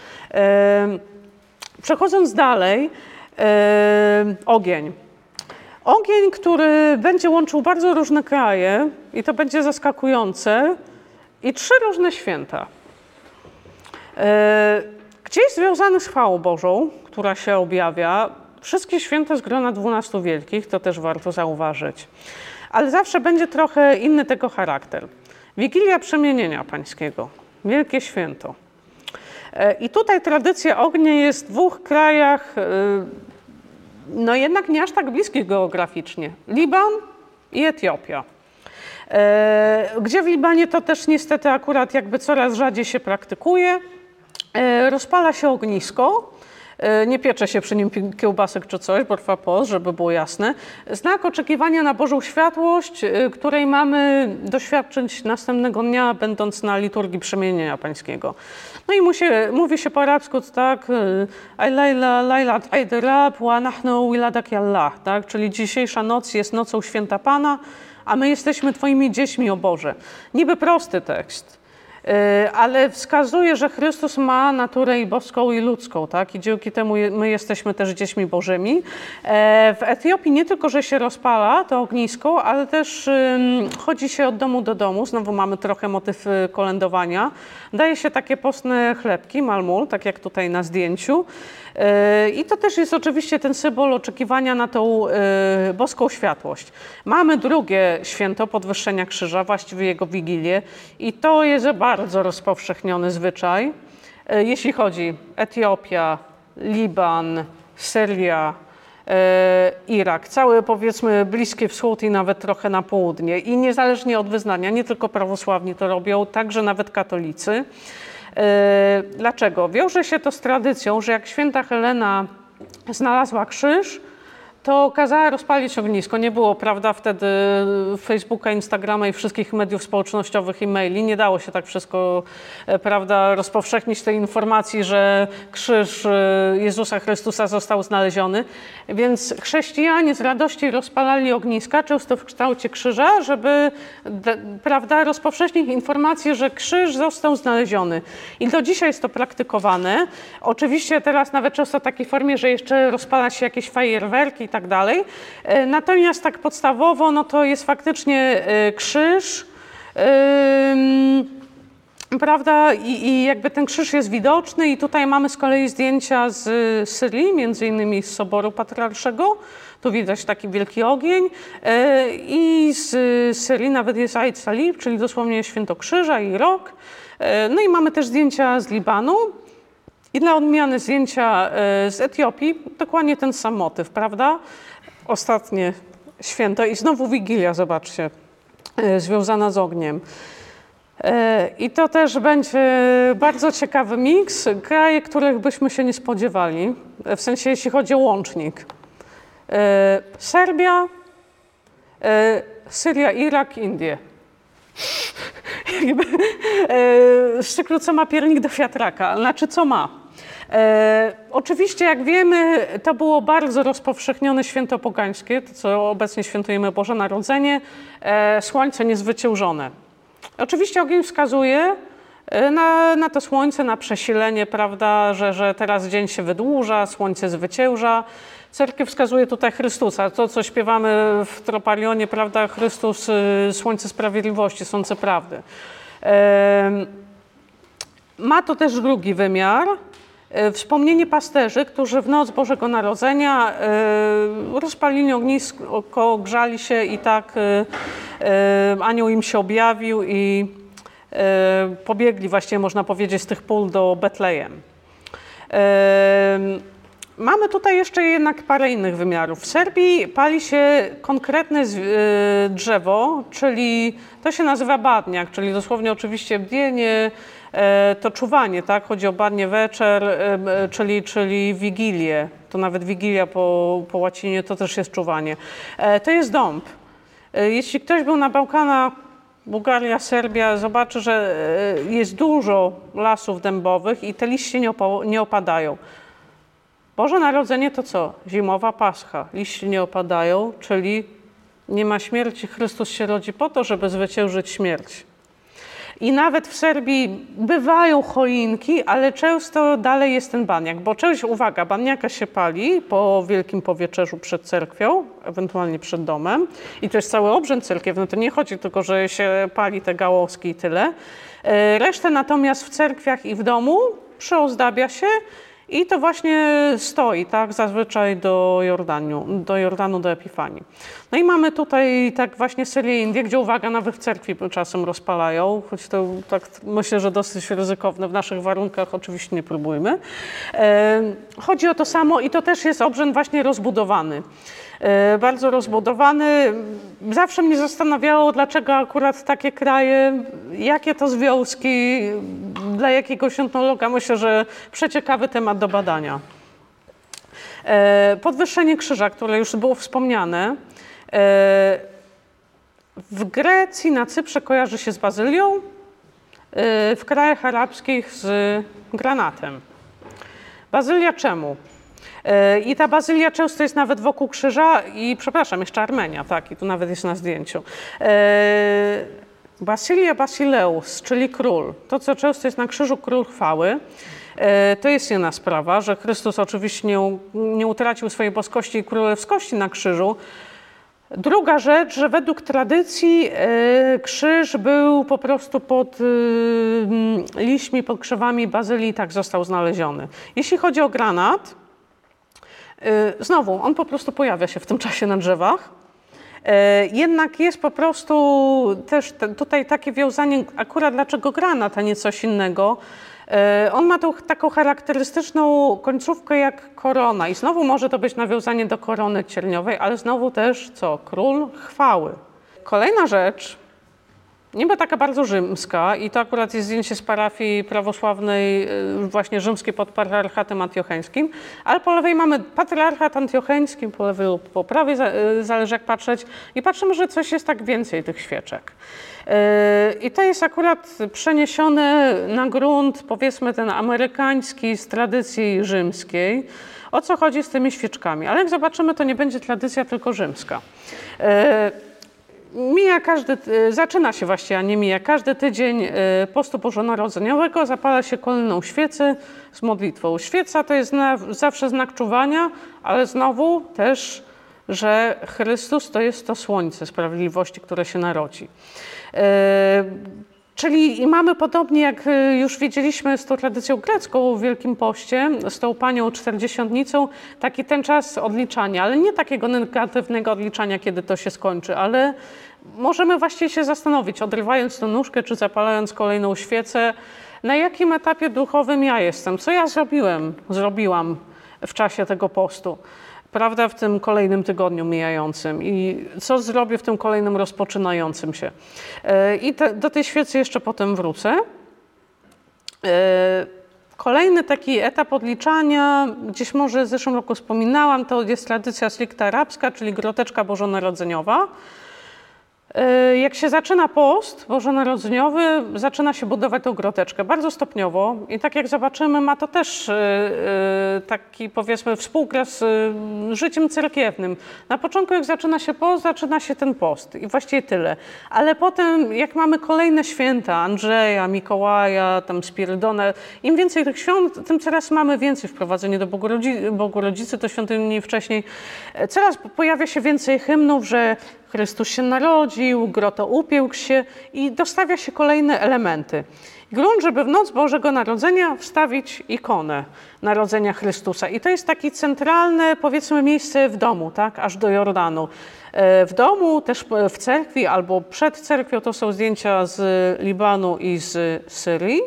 Przechodząc dalej, ogień. Ogień, który będzie łączył bardzo różne kraje i to będzie zaskakujące i 3 różne święta. Gdzieś związany z chwałą Bożą, która się objawia, wszystkie święta z grona 12 wielkich, to też warto zauważyć. Ale zawsze będzie trochę inny tego charakter. Wigilia Przemienienia Pańskiego, wielkie święto. I tutaj tradycja ognia jest w 2 krajach, no jednak nie aż tak bliskich geograficznie. Liban i Etiopia. Gdzie w Libanie to też niestety akurat jakby coraz rzadziej się praktykuje. Rozpala się ognisko, nie piecze się przy nim kiełbasek czy coś, porfa pos, żeby było jasne. Znak oczekiwania na Bożą światłość, której mamy doświadczyć następnego dnia, będąc na liturgii Przemienienia Pańskiego. No i mówi się po arabsku tak, Laylat Eid Rab wa nahnu wiladak Allah, tak? Czyli dzisiejsza noc jest nocą święta Pana, a my jesteśmy Twoimi dziećmi, o Boże. Niby prosty tekst. Ale wskazuje, że Chrystus ma naturę i boską, i ludzką, tak? I dzięki temu my jesteśmy też dziećmi bożymi. W Etiopii nie tylko, że się rozpala to ognisko, ale też chodzi się od domu do domu. Znowu mamy trochę motyw kolędowania. Daje się takie postne chlebki, malmul, tak jak tutaj na zdjęciu. I to też jest oczywiście ten symbol oczekiwania na tą boską światłość. Mamy drugie święto Podwyższenia Krzyża, właściwie jego Wigilię, i to jest bardzo rozpowszechniony zwyczaj. Jeśli chodzi Etiopia, Liban, Syria, Irak, cały powiedzmy Bliski Wschód i nawet trochę na południe. I niezależnie od wyznania, nie tylko prawosławni to robią, także nawet katolicy. Dlaczego? Wiąże się to z tradycją, że jak święta Helena znalazła krzyż, to kazała rozpalić ognisko. Nie było, prawda, wtedy Facebooka, Instagrama i wszystkich mediów społecznościowych i maili. Nie dało się tak wszystko, prawda, rozpowszechnić tej informacji, że krzyż Jezusa Chrystusa został znaleziony. Więc chrześcijanie z radości rozpalali ogniska, często w kształcie krzyża, żeby, prawda, rozpowszechnić informację, że krzyż został znaleziony. I do dzisiaj jest to praktykowane. Oczywiście teraz nawet często w takiej formie, że jeszcze rozpala się jakieś fajerwerki i tak dalej. Natomiast tak podstawowo, no to jest faktycznie krzyż, prawda, i jakby ten krzyż jest widoczny i tutaj mamy z kolei zdjęcia z Syrii, między innymi z Soboru Patriarszego. Tu widać taki wielki ogień i z Syrii nawet jest Eid Salib, czyli dosłownie Święto Krzyża i rok. No i mamy też zdjęcia z Libanu. I dla odmiany zdjęcia z Etiopii, dokładnie ten sam motyw, prawda? Ostatnie święto i znowu Wigilia, zobaczcie, związana z ogniem. I to też będzie bardzo ciekawy miks, kraje, których byśmy się nie spodziewali, w sensie jeśli chodzi o łącznik. Serbia, Syria, Irak, Indie. Szczeklu, co ma piernik do wiatraka, znaczy co ma. Oczywiście, jak wiemy, to było bardzo rozpowszechnione święto pogańskie, to co obecnie świętujemy Boże Narodzenie, słońce niezwyciężone. Oczywiście ogień wskazuje na to słońce, na przesilenie, prawda, że teraz dzień się wydłuża, słońce zwycięża. Cerkiew wskazuje tutaj Chrystusa, to co śpiewamy w Tropalionie, prawda, Chrystus, słońce sprawiedliwości, słońce prawdy. Ma to też drugi wymiar, wspomnienie pasterzy, którzy w noc Bożego Narodzenia rozpalili ognisko, grzali się i tak anioł im się objawił i pobiegli właściwie, można powiedzieć, z tych pól do Betlejem. Mamy tutaj jeszcze jednak parę innych wymiarów. W Serbii pali się konkretne drzewo, czyli to się nazywa badniak, czyli dosłownie oczywiście bdienie, to czuwanie, tak? Chodzi o badnie wieczer, czyli wigilię. To nawet wigilia po łacinie to też jest czuwanie. To jest dąb. Jeśli ktoś był na Bałkanach, Bułgaria, Serbia, zobaczy, że jest dużo lasów dębowych i te liście nie opadają. Boże Narodzenie to co? Zimowa Pascha. Liście nie opadają, czyli nie ma śmierci. Chrystus się rodzi po to, żeby zwyciężyć śmierć. I nawet w Serbii bywają choinki, ale często dalej jest ten baniak, bo uwaga, baniaka się pali po Wielkim Powieczerzu przed cerkwią, ewentualnie przed domem i to jest cały obrzęd cerkiewny, to nie chodzi tylko, że się pali te gałązki i tyle. Resztę natomiast w cerkwiach i w domu przyozdabia się i to właśnie stoi, tak, zazwyczaj do Jordanu, do Epifanii. No i mamy tutaj tak właśnie Syrię i Indię, gdzie uwaga, nawet w cerkwi czasem rozpalają, choć to tak myślę, że dosyć ryzykowne w naszych warunkach, oczywiście nie próbujmy. Chodzi o to samo i to też jest obrzęd właśnie rozbudowany. Bardzo rozbudowany. Zawsze mnie zastanawiało, dlaczego akurat takie kraje, jakie to związki, dla jakiegoś etnologa, myślę, że przeciekawy temat do badania. Podwyższenie krzyża, które już było wspomniane, w Grecji, na Cyprze kojarzy się z bazylią, w krajach arabskich z granatem. Bazylia czemu? I ta bazylia często jest nawet wokół krzyża i, przepraszam, jeszcze Armenia, tak, i tu nawet jest na zdjęciu. Basilia Basileus, czyli król. To, co często jest na krzyżu, król chwały. To jest jedna sprawa, że Chrystus oczywiście nie utracił swojej boskości i królewskości na krzyżu. Druga rzecz, że według tradycji krzyż był po prostu pod liśćmi, pod krzewami bazylii i tak został znaleziony. Jeśli chodzi o granat, znowu, on po prostu pojawia się w tym czasie na drzewach. Jednak jest po prostu też tutaj takie wiązanie, akurat dlaczego granat, a nie coś innego. On ma taką charakterystyczną końcówkę jak korona i znowu może to być nawiązanie do korony cierniowej, ale znowu też co? Król chwały. Kolejna rzecz, niby taka bardzo rzymska i to akurat jest zdjęcie z parafii prawosławnej właśnie rzymskiej pod patriarchatem antiocheńskim, ale po lewej mamy patriarchat antiocheński, po lewej lub po prawej, zależy jak patrzeć i patrzymy, że coś jest tak więcej tych świeczek. I to jest akurat przeniesione na grunt, powiedzmy ten amerykański z tradycji rzymskiej. O co chodzi z tymi świeczkami? Ale jak zobaczymy, to nie będzie tradycja tylko rzymska. Zaczyna się właściwie, a nie mija, każdy tydzień postu bożonarodzeniowego zapala się kolejną świecę z modlitwą. Świeca to jest zawsze znak czuwania, ale znowu też, że Chrystus to jest to słońce sprawiedliwości, które się narodzi. Czyli mamy podobnie jak już widzieliśmy z tą tradycją grecką w Wielkim Poście, z tą panią czterdziesiątnicą, taki ten czas odliczania, ale nie takiego negatywnego odliczania, kiedy to się skończy, ale możemy właściwie się zastanowić, odrywając tę nóżkę czy zapalając kolejną świecę, na jakim etapie duchowym ja jestem, co ja zrobiłam w czasie tego postu. Prawda, w tym kolejnym tygodniu mijającym i co zrobię w tym kolejnym rozpoczynającym się. I do tej świecy jeszcze potem wrócę. Kolejny taki etap odliczania, gdzieś może w zeszłym roku wspominałam, to jest tradycja stricte arabska, czyli groteczka bożonarodzeniowa. Jak się zaczyna post bożonarodzeniowy, zaczyna się budować tą groteczkę bardzo stopniowo i tak jak zobaczymy, ma to też taki powiedzmy współgra z życiem cerkiewnym. Na początku jak zaczyna się post, zaczyna się ten post i właściwie tyle. Ale potem jak mamy kolejne święta, Andrzeja, Mikołaja, tam Spirydona, im więcej tych świąt, tym coraz mamy więcej wprowadzenie do Bogu Rodzicy, to świątyni wcześniej. Coraz pojawia się więcej hymnów, że Chrystus się narodził, groto upiekł się i dostawia się kolejne elementy. Grunt, żeby w noc Bożego Narodzenia wstawić ikonę Narodzenia Chrystusa. I to jest takie centralne, powiedzmy, miejsce w domu, tak, aż do Jordanu. W domu, też w cerkwi albo przed cerkwią, to są zdjęcia z Libanu i z Syrii.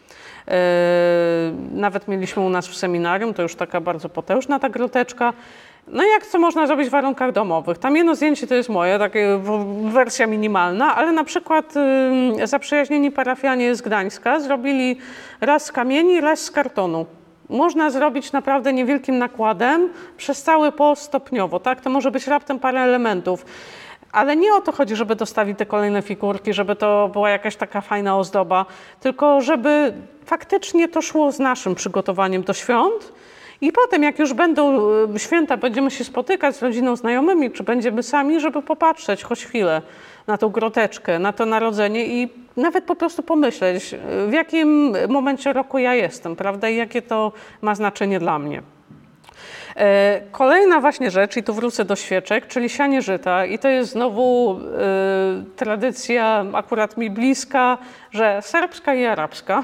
Nawet mieliśmy u nas w seminarium, to już taka bardzo potężna ta groteczka. No jak co można zrobić w warunkach domowych? Tam jedno zdjęcie to jest moje, taka wersja minimalna, ale na przykład zaprzyjaźnieni parafianie z Gdańska zrobili raz z kamieni, raz z kartonu. Można zrobić naprawdę niewielkim nakładem przez cały post stopniowo, tak? To może być raptem parę elementów. Ale nie o to chodzi, żeby dostawić te kolejne figurki, żeby to była jakaś taka fajna ozdoba, tylko żeby faktycznie to szło z naszym przygotowaniem do świąt. I potem, jak już będą święta, będziemy się spotykać z rodziną, znajomymi, czy będziemy sami, żeby popatrzeć choć chwilę na tą groteczkę, na to narodzenie i nawet po prostu pomyśleć, w jakim momencie roku ja jestem, prawda, i jakie to ma znaczenie dla mnie. Kolejna właśnie rzecz, i tu wrócę do świeczek, czyli sianie żyta i to jest znowu tradycja akurat mi bliska, że serbska i arabska.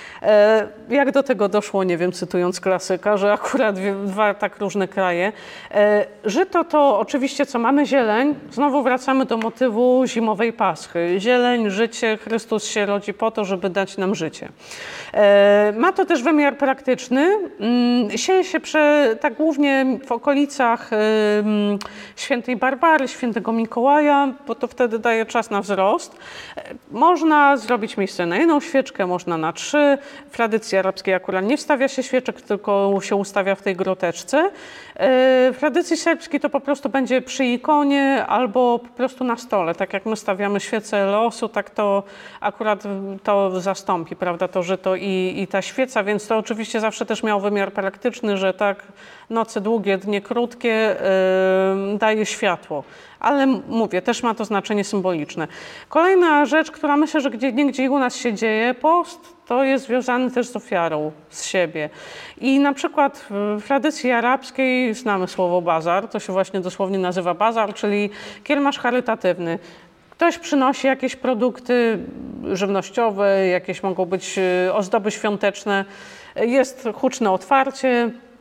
Jak do tego doszło, nie wiem, cytując klasyka, że akurat dwa tak różne kraje. Żyto to oczywiście, co mamy zieleń, znowu wracamy do motywu zimowej Paschy. Zieleń, życie, Chrystus się rodzi po to, żeby dać nam życie. Ma to też wymiar praktyczny. Sieje się tak głównie w okolicach świętej Barbary, świętego Mikołaja, bo to wtedy daje czas na wzrost. Można zrobić miejsce na jedną świeczkę, można na 3. W tradycji arabskiej akurat nie wstawia się świeczek, tylko się ustawia w tej groteczce. W tradycji serbskiej to po prostu będzie przy ikonie albo po prostu na stole. Tak jak my stawiamy świecę losu, tak to akurat to zastąpi, prawda, to żyto i ta świeca, więc to oczywiście zawsze też miał wymiar praktyczny, że tak noce długie, dnie krótkie daje światło. Ale mówię, też ma to znaczenie symboliczne. Kolejna rzecz, która myślę, że gdzie u nas się dzieje, post, to jest związany też z ofiarą, z siebie. I na przykład w tradycji arabskiej znamy słowo bazar, to się właśnie dosłownie nazywa bazar, czyli kiermasz charytatywny. Ktoś przynosi jakieś produkty żywnościowe, jakieś mogą być ozdoby świąteczne, jest huczne otwarcie.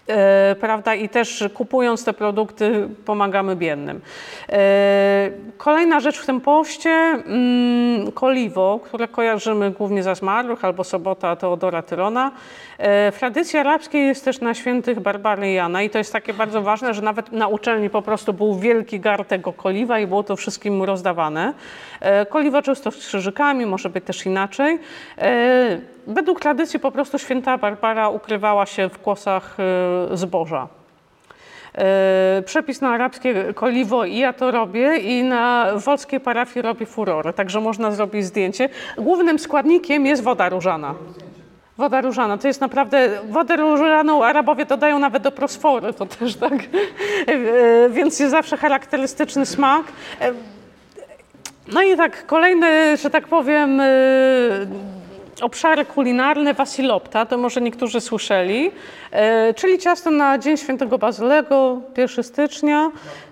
prawda, i też kupując te produkty pomagamy biednym. Kolejna rzecz w tym poście, koliwo, które kojarzymy głównie ze zmarłych, albo sobota Teodora Tyrona. W tradycji arabskiej jest też na świętych Barbary i Jana i to jest takie bardzo ważne, że nawet na uczelni po prostu był wielki gar tego koliwa i było to wszystkim rozdawane. Koliwo często z krzyżykami, może być też inaczej. Według tradycji po prostu święta Barbara ukrywała się w kłosach zboża. Przepis na arabskie koliwo i ja to robię i na wolskiej parafii robię furorę, także można zrobić zdjęcie. Głównym składnikiem jest woda różana. Woda różana to jest naprawdę, wodę różaną Arabowie dodają nawet do prosfory, to też tak, więc jest zawsze charakterystyczny smak. No i tak kolejne, że tak powiem, obszary kulinarne, wasilopta, to może niektórzy słyszeli, czyli ciasto na Dzień Świętego Bazylego, 1 stycznia.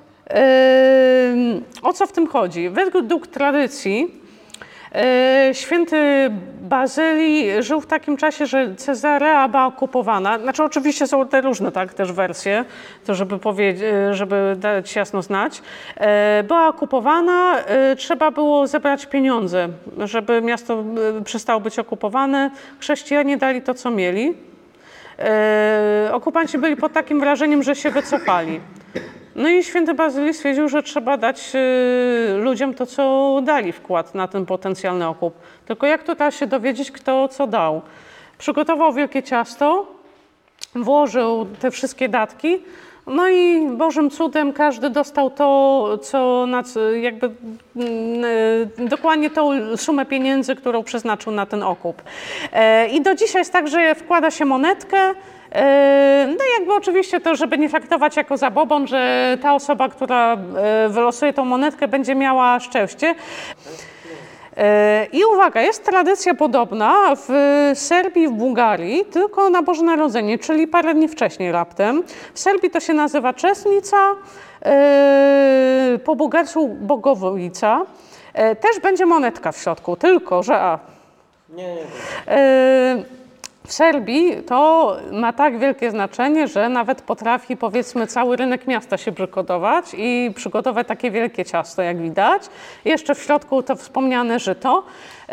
O co w tym chodzi? Według tradycji święty Bazylii żył w takim czasie, że Cezarea była okupowana. Znaczy oczywiście są te różne też wersje, to żeby dać jasno znać. Była okupowana, trzeba było zebrać pieniądze, żeby miasto przestało być okupowane. Chrześcijanie dali to, co mieli. Okupanci byli pod takim wrażeniem, że się wycofali. No i święty Bazylii stwierdził, że trzeba dać ludziom to, co dali wkład na ten potencjalny okup. Tylko jak to da się dowiedzieć, kto co dał? Przygotował wielkie ciasto, włożył te wszystkie datki, no i Bożym cudem każdy dostał to, jakby dokładnie tą sumę pieniędzy, którą przeznaczył na ten okup. I do dzisiaj jest tak, że wkłada się monetkę. No i jakby oczywiście to, żeby nie traktować jako zabobon, że ta osoba, która wylosuje tą monetkę, będzie miała szczęście. I uwaga, jest tradycja podobna w Serbii i w Bułgarii, tylko na Boże Narodzenie, czyli parę dni wcześniej raptem. W Serbii to się nazywa Czesnica, po bułgarsku Bogowica. Też będzie monetka w środku, tylko że w Serbii to ma tak wielkie znaczenie, że nawet potrafi, powiedzmy, cały rynek miasta się przygotować i przygotować takie wielkie ciasto, jak widać. Jeszcze w środku to wspomniane żyto.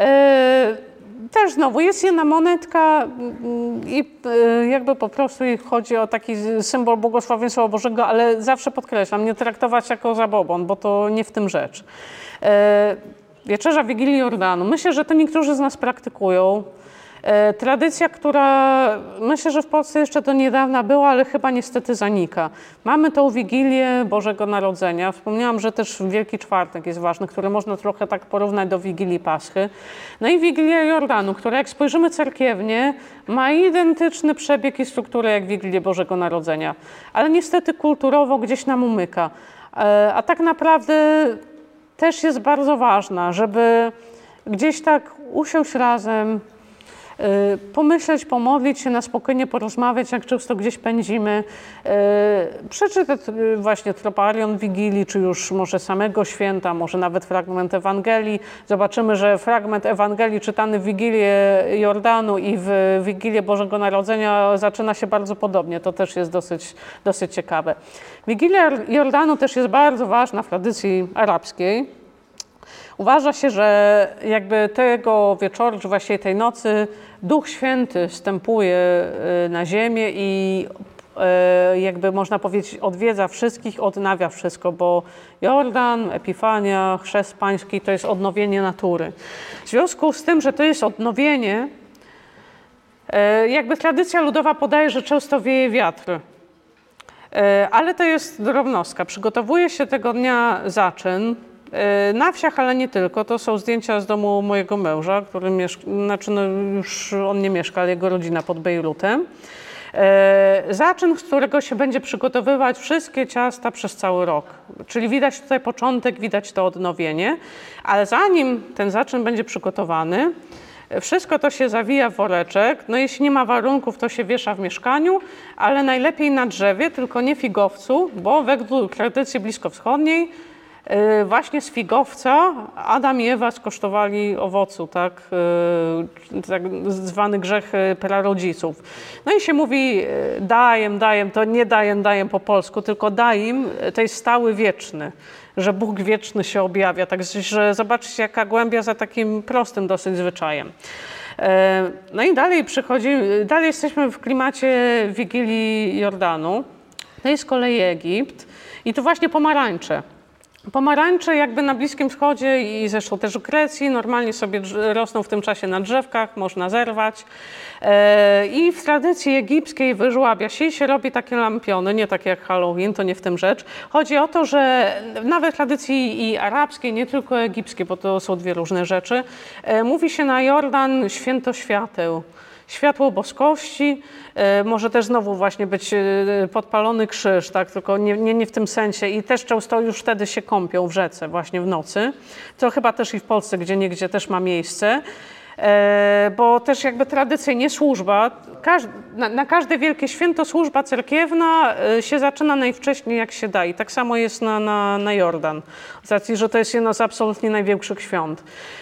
Też znowu jest jedna monetka i jakby po prostu chodzi o taki symbol błogosławieństwa Bożego, ale zawsze podkreślam, nie traktować jako zabobon, bo to nie w tym rzecz. Wieczerza Wigilii Jordanu. Myślę, że to niektórzy z nas praktykują. Tradycja, która myślę, że w Polsce jeszcze do niedawna była, ale chyba niestety zanika. Mamy tą Wigilię Bożego Narodzenia. Wspomniałam, że też Wielki Czwartek jest ważny, który można trochę tak porównać do Wigilii Paschy. No i Wigilia Jordanu, która jak spojrzymy cerkiewnie, ma identyczny przebieg i strukturę jak Wigilię Bożego Narodzenia. Ale niestety kulturowo gdzieś nam umyka. A tak naprawdę też jest bardzo ważna, żeby gdzieś tak usiąść razem, pomyśleć, pomodlić się, na spokojnie porozmawiać, jak często gdzieś pędzimy, przeczytać właśnie troparion Wigilii, czy już może samego święta, może nawet fragment Ewangelii. Zobaczymy, że fragment Ewangelii czytany w Wigilię Jordanu i w Wigilię Bożego Narodzenia zaczyna się bardzo podobnie. To też jest dosyć ciekawe. Wigilia Jordanu też jest bardzo ważna w tradycji arabskiej. Uważa się, że jakby tego wieczoru, czy właściwie tej nocy, Duch Święty wstępuje na ziemię i jakby można powiedzieć odwiedza wszystkich, odnawia wszystko, bo Jordan, Epifania, Chrzest Pański to jest odnowienie natury. W związku z tym, że to jest odnowienie, jakby tradycja ludowa podaje, że często wieje wiatr. Ale to jest drobnostka. Przygotowuje się tego dnia zaczyn. Na wsiach, ale nie tylko. To są zdjęcia z domu mojego męża, który już on nie mieszka, ale jego rodzina pod Bejrutem. Zaczyn, z którego się będzie przygotowywać wszystkie ciasta przez cały rok. Czyli widać tutaj początek, widać to odnowienie, ale zanim ten zaczyn będzie przygotowany, wszystko to się zawija w woreczek. No jeśli nie ma warunków, to się wiesza w mieszkaniu, ale najlepiej na drzewie, tylko nie figowcu, bo według tradycji bliskowschodniej właśnie z figowca Adam i Ewa skosztowali owocu, tak zwany grzech prarodziców. No i się mówi dajem, to nie dajem po polsku, tylko dajem, to jest stały wieczny, że Bóg wieczny się objawia. Także zobaczcie, jaka głębia za takim prostym dosyć zwyczajem. No i dalej jesteśmy w klimacie Wigilii Jordanu. To jest z kolei Egipt i tu właśnie pomarańcze. Pomarańcze jakby na Bliskim Wschodzie i zresztą też w Grecji normalnie sobie rosną w tym czasie na drzewkach, można zerwać. I w tradycji egipskiej wyżłabia się i się robi takie lampiony, nie takie jak Halloween, to nie w tym rzecz. Chodzi o to, że nawet w tradycji i arabskiej, nie tylko egipskiej, bo to są dwie różne rzeczy, mówi się na Jordan święto świateł. Światło boskości, może też znowu właśnie być podpalony krzyż, tak? Tylko nie w tym sensie i też często już wtedy się kąpią w rzece właśnie w nocy, co chyba też i w Polsce gdzieniegdzie też ma miejsce, bo też jakby tradycyjnie służba, na każde wielkie święto służba cerkiewna się zaczyna najwcześniej jak się da i tak samo jest na Jordan, z racji, że to jest jedno z absolutnie największych świąt.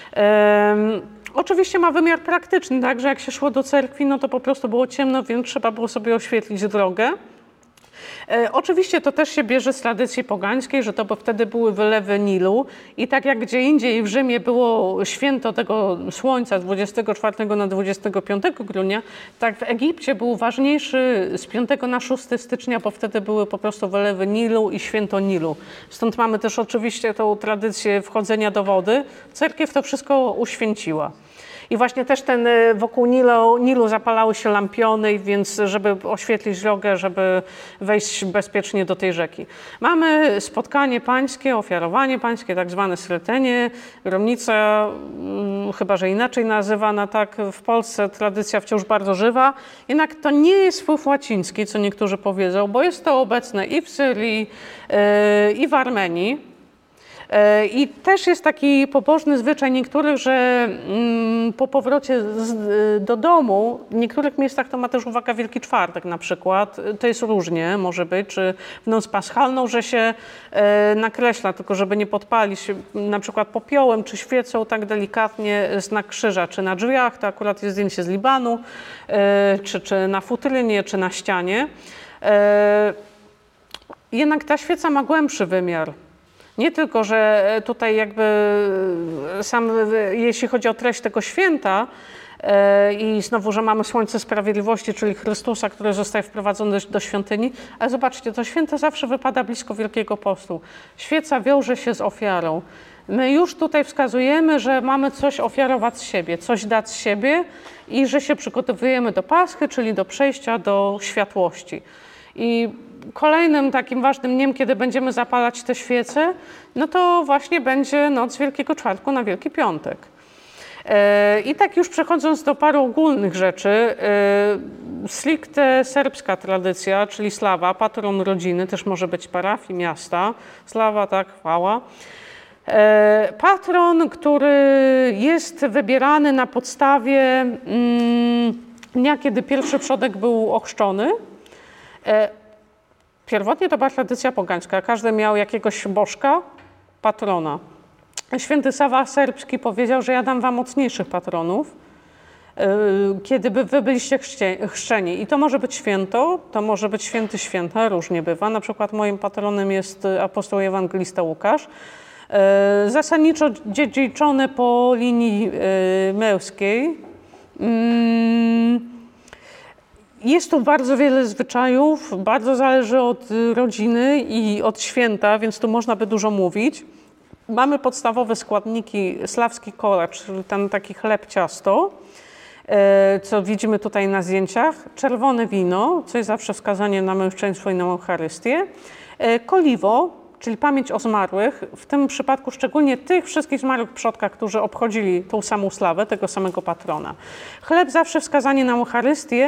Oczywiście ma wymiar praktyczny, tak, że jak się szło do cerkwi, no to po prostu było ciemno, więc trzeba było sobie oświetlić drogę. Oczywiście to też się bierze z tradycji pogańskiej, że to bo wtedy były wylewy Nilu i tak jak gdzie indziej w Rzymie było święto tego słońca z 24 na 25 grudnia, tak w Egipcie był ważniejszy z 5 na 6 stycznia, bo wtedy były po prostu wylewy Nilu i święto Nilu. Stąd mamy też oczywiście tą tradycję wchodzenia do wody. Cerkiew to wszystko uświęciła. I właśnie też wokół Nilu zapalały się lampiony, więc żeby oświetlić drogę, żeby wejść bezpiecznie do tej rzeki. Mamy spotkanie pańskie, ofiarowanie pańskie, tak zwane sretenie, gromnica, chyba że inaczej nazywana, tak w Polsce tradycja wciąż bardzo żywa. Jednak to nie jest wpływ łaciński, co niektórzy powiedzą, bo jest to obecne i w Syrii, i w Armenii. I też jest taki pobożny zwyczaj niektórych, że po powrocie do domu, w niektórych miejscach to ma też uwaga Wielki Czwartek na przykład, to jest różnie, może być, czy w noc paschalną, że się nakreśla, tylko żeby nie podpalić na przykład popiołem czy świecą tak delikatnie znak krzyża, czy na drzwiach, to akurat jest zdjęcie z Libanu, czy na futrynie, czy na ścianie. Jednak ta świeca ma głębszy wymiar. Nie tylko, że tutaj jakby jeśli chodzi o treść tego święta i znowu, że mamy Słońce Sprawiedliwości, czyli Chrystusa, który zostaje wprowadzony do świątyni, ale zobaczcie, to święto zawsze wypada blisko Wielkiego Postu. Świeca wiąże się z ofiarą. My już tutaj wskazujemy, że mamy coś ofiarować z siebie, coś dać z siebie i że się przygotowujemy do Paschy, czyli do przejścia do światłości. I kolejnym takim ważnym dniem, kiedy będziemy zapalać te świece, no to właśnie będzie noc Wielkiego Czwartku na Wielki Piątek. I tak już przechodząc do paru ogólnych rzeczy, stricte serbska tradycja, czyli slawa, patron rodziny, też może być parafii, miasta, slawa, tak, chwała. Patron, który jest wybierany na podstawie dnia, kiedy pierwszy przodek był ochrzczony. Pierwotnie to była tradycja pogańska. Każdy miał jakiegoś bożka, patrona. Święty Sawa Serbski powiedział, że ja dam wam mocniejszych patronów, kiedy wy byliście chrzczeni. I to może być święto, to może być święty święta, różnie bywa. Na przykład moim patronem jest apostoł ewangelista Łukasz. Zasadniczo dziedziczone po linii męskiej. Jest tu bardzo wiele zwyczajów, bardzo zależy od rodziny i od święta, więc tu można by dużo mówić. Mamy podstawowe składniki, slawski kolarz, czyli ten taki chleb ciasto, co widzimy tutaj na zdjęciach, czerwone wino, co jest zawsze wskazaniem na męczeństwo i na Eucharystię, koliwo, czyli pamięć o zmarłych, w tym przypadku szczególnie tych wszystkich zmarłych przodkach, którzy obchodzili tą samą slawę, tego samego patrona. Chleb zawsze wskazanie na Eucharystię,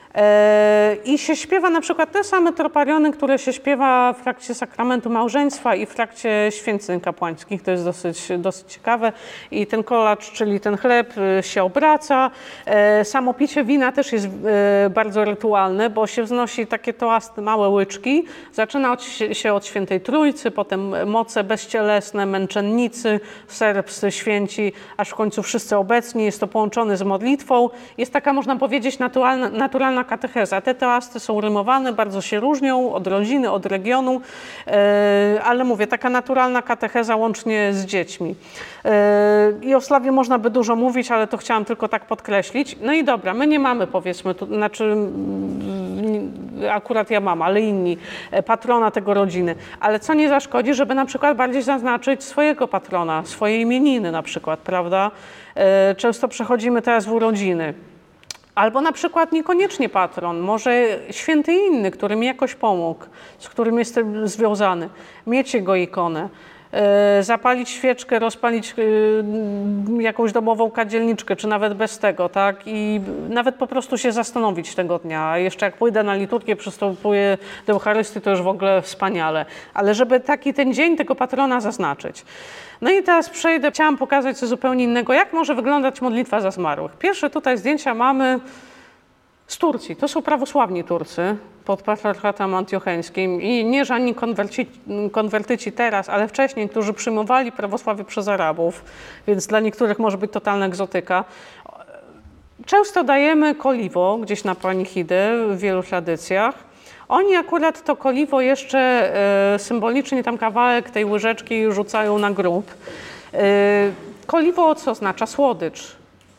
I się śpiewa na przykład te same tropariony, które się śpiewa w trakcie sakramentu małżeństwa i w trakcie święceń kapłańskich. To jest dosyć ciekawe. I ten kolacz, czyli ten chleb się obraca. Samo picie wina też jest bardzo rytualne, bo się wznosi takie toasty, małe łyczki. Zaczyna się od Świętej Trójcy, potem moce bezcielesne, męczennicy, serbscy, święci, aż w końcu wszyscy obecni. Jest to połączone z modlitwą. Jest taka, można powiedzieć, naturalna katecheza. Te toasty są rymowane, bardzo się różnią od rodziny, od regionu, ale mówię, taka naturalna katecheza łącznie z dziećmi. I o Slawie można by dużo mówić, ale to chciałam tylko tak podkreślić. No i dobra, my nie mamy, powiedzmy, znaczy akurat ja mam, ale inni, patrona tego rodziny. Ale co nie zaszkodzi, żeby na przykład bardziej zaznaczyć swojego patrona, swoje imieniny na przykład, prawda? Często przechodzimy teraz w urodziny. Albo na przykład niekoniecznie patron, może święty inny, który mi jakoś pomógł, z którym jestem związany. Mieć jego ikonę, zapalić świeczkę, rozpalić jakąś domową kadzielniczkę, czy nawet bez tego, tak? I nawet po prostu się zastanowić tego dnia. A jeszcze jak pójdę na liturgię, przystępuję do Eucharystii, to już w ogóle wspaniale. Ale żeby taki ten dzień tego patrona zaznaczyć. No i teraz chciałam pokazać coś zupełnie innego, jak może wyglądać modlitwa za zmarłych. Pierwsze tutaj zdjęcia mamy z Turcji. To są prawosławni Turcy pod patriarchatem antiocheńskim i nie żadni konwertyci teraz, ale wcześniej, którzy przyjmowali prawosławie przez Arabów, więc dla niektórych może być totalna egzotyka. Często dajemy koliwo gdzieś na panichidy w wielu tradycjach. Oni akurat to koliwo jeszcze symbolicznie tam kawałek tej łyżeczki rzucają na grób. Koliwo co oznacza? Słodycz.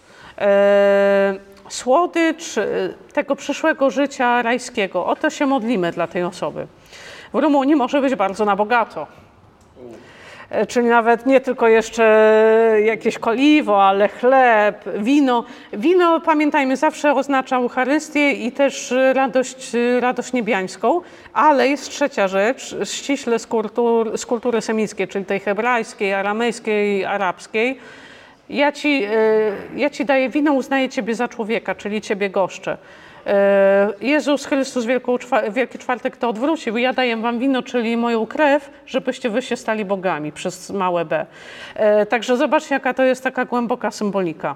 Słodycz tego przyszłego życia rajskiego. O to się modlimy dla tej osoby. W Rumunii może być bardzo na bogato. Czyli nawet nie tylko jeszcze jakieś koliwo, ale chleb, wino. Wino, pamiętajmy, zawsze oznacza Eucharystię i też radość niebiańską, ale jest trzecia rzecz, ściśle z kultury semickiej, czyli tej hebrajskiej, aramejskiej, arabskiej. Ja ci daję wino, uznaję Ciebie za człowieka, czyli Ciebie goszczę. Jezus Chrystus Wielki Czwartek to odwrócił. Ja daję wam wino, czyli moją krew, żebyście wy się stali bogami przez małe b. Także zobaczcie, jaka to jest taka głęboka symbolika.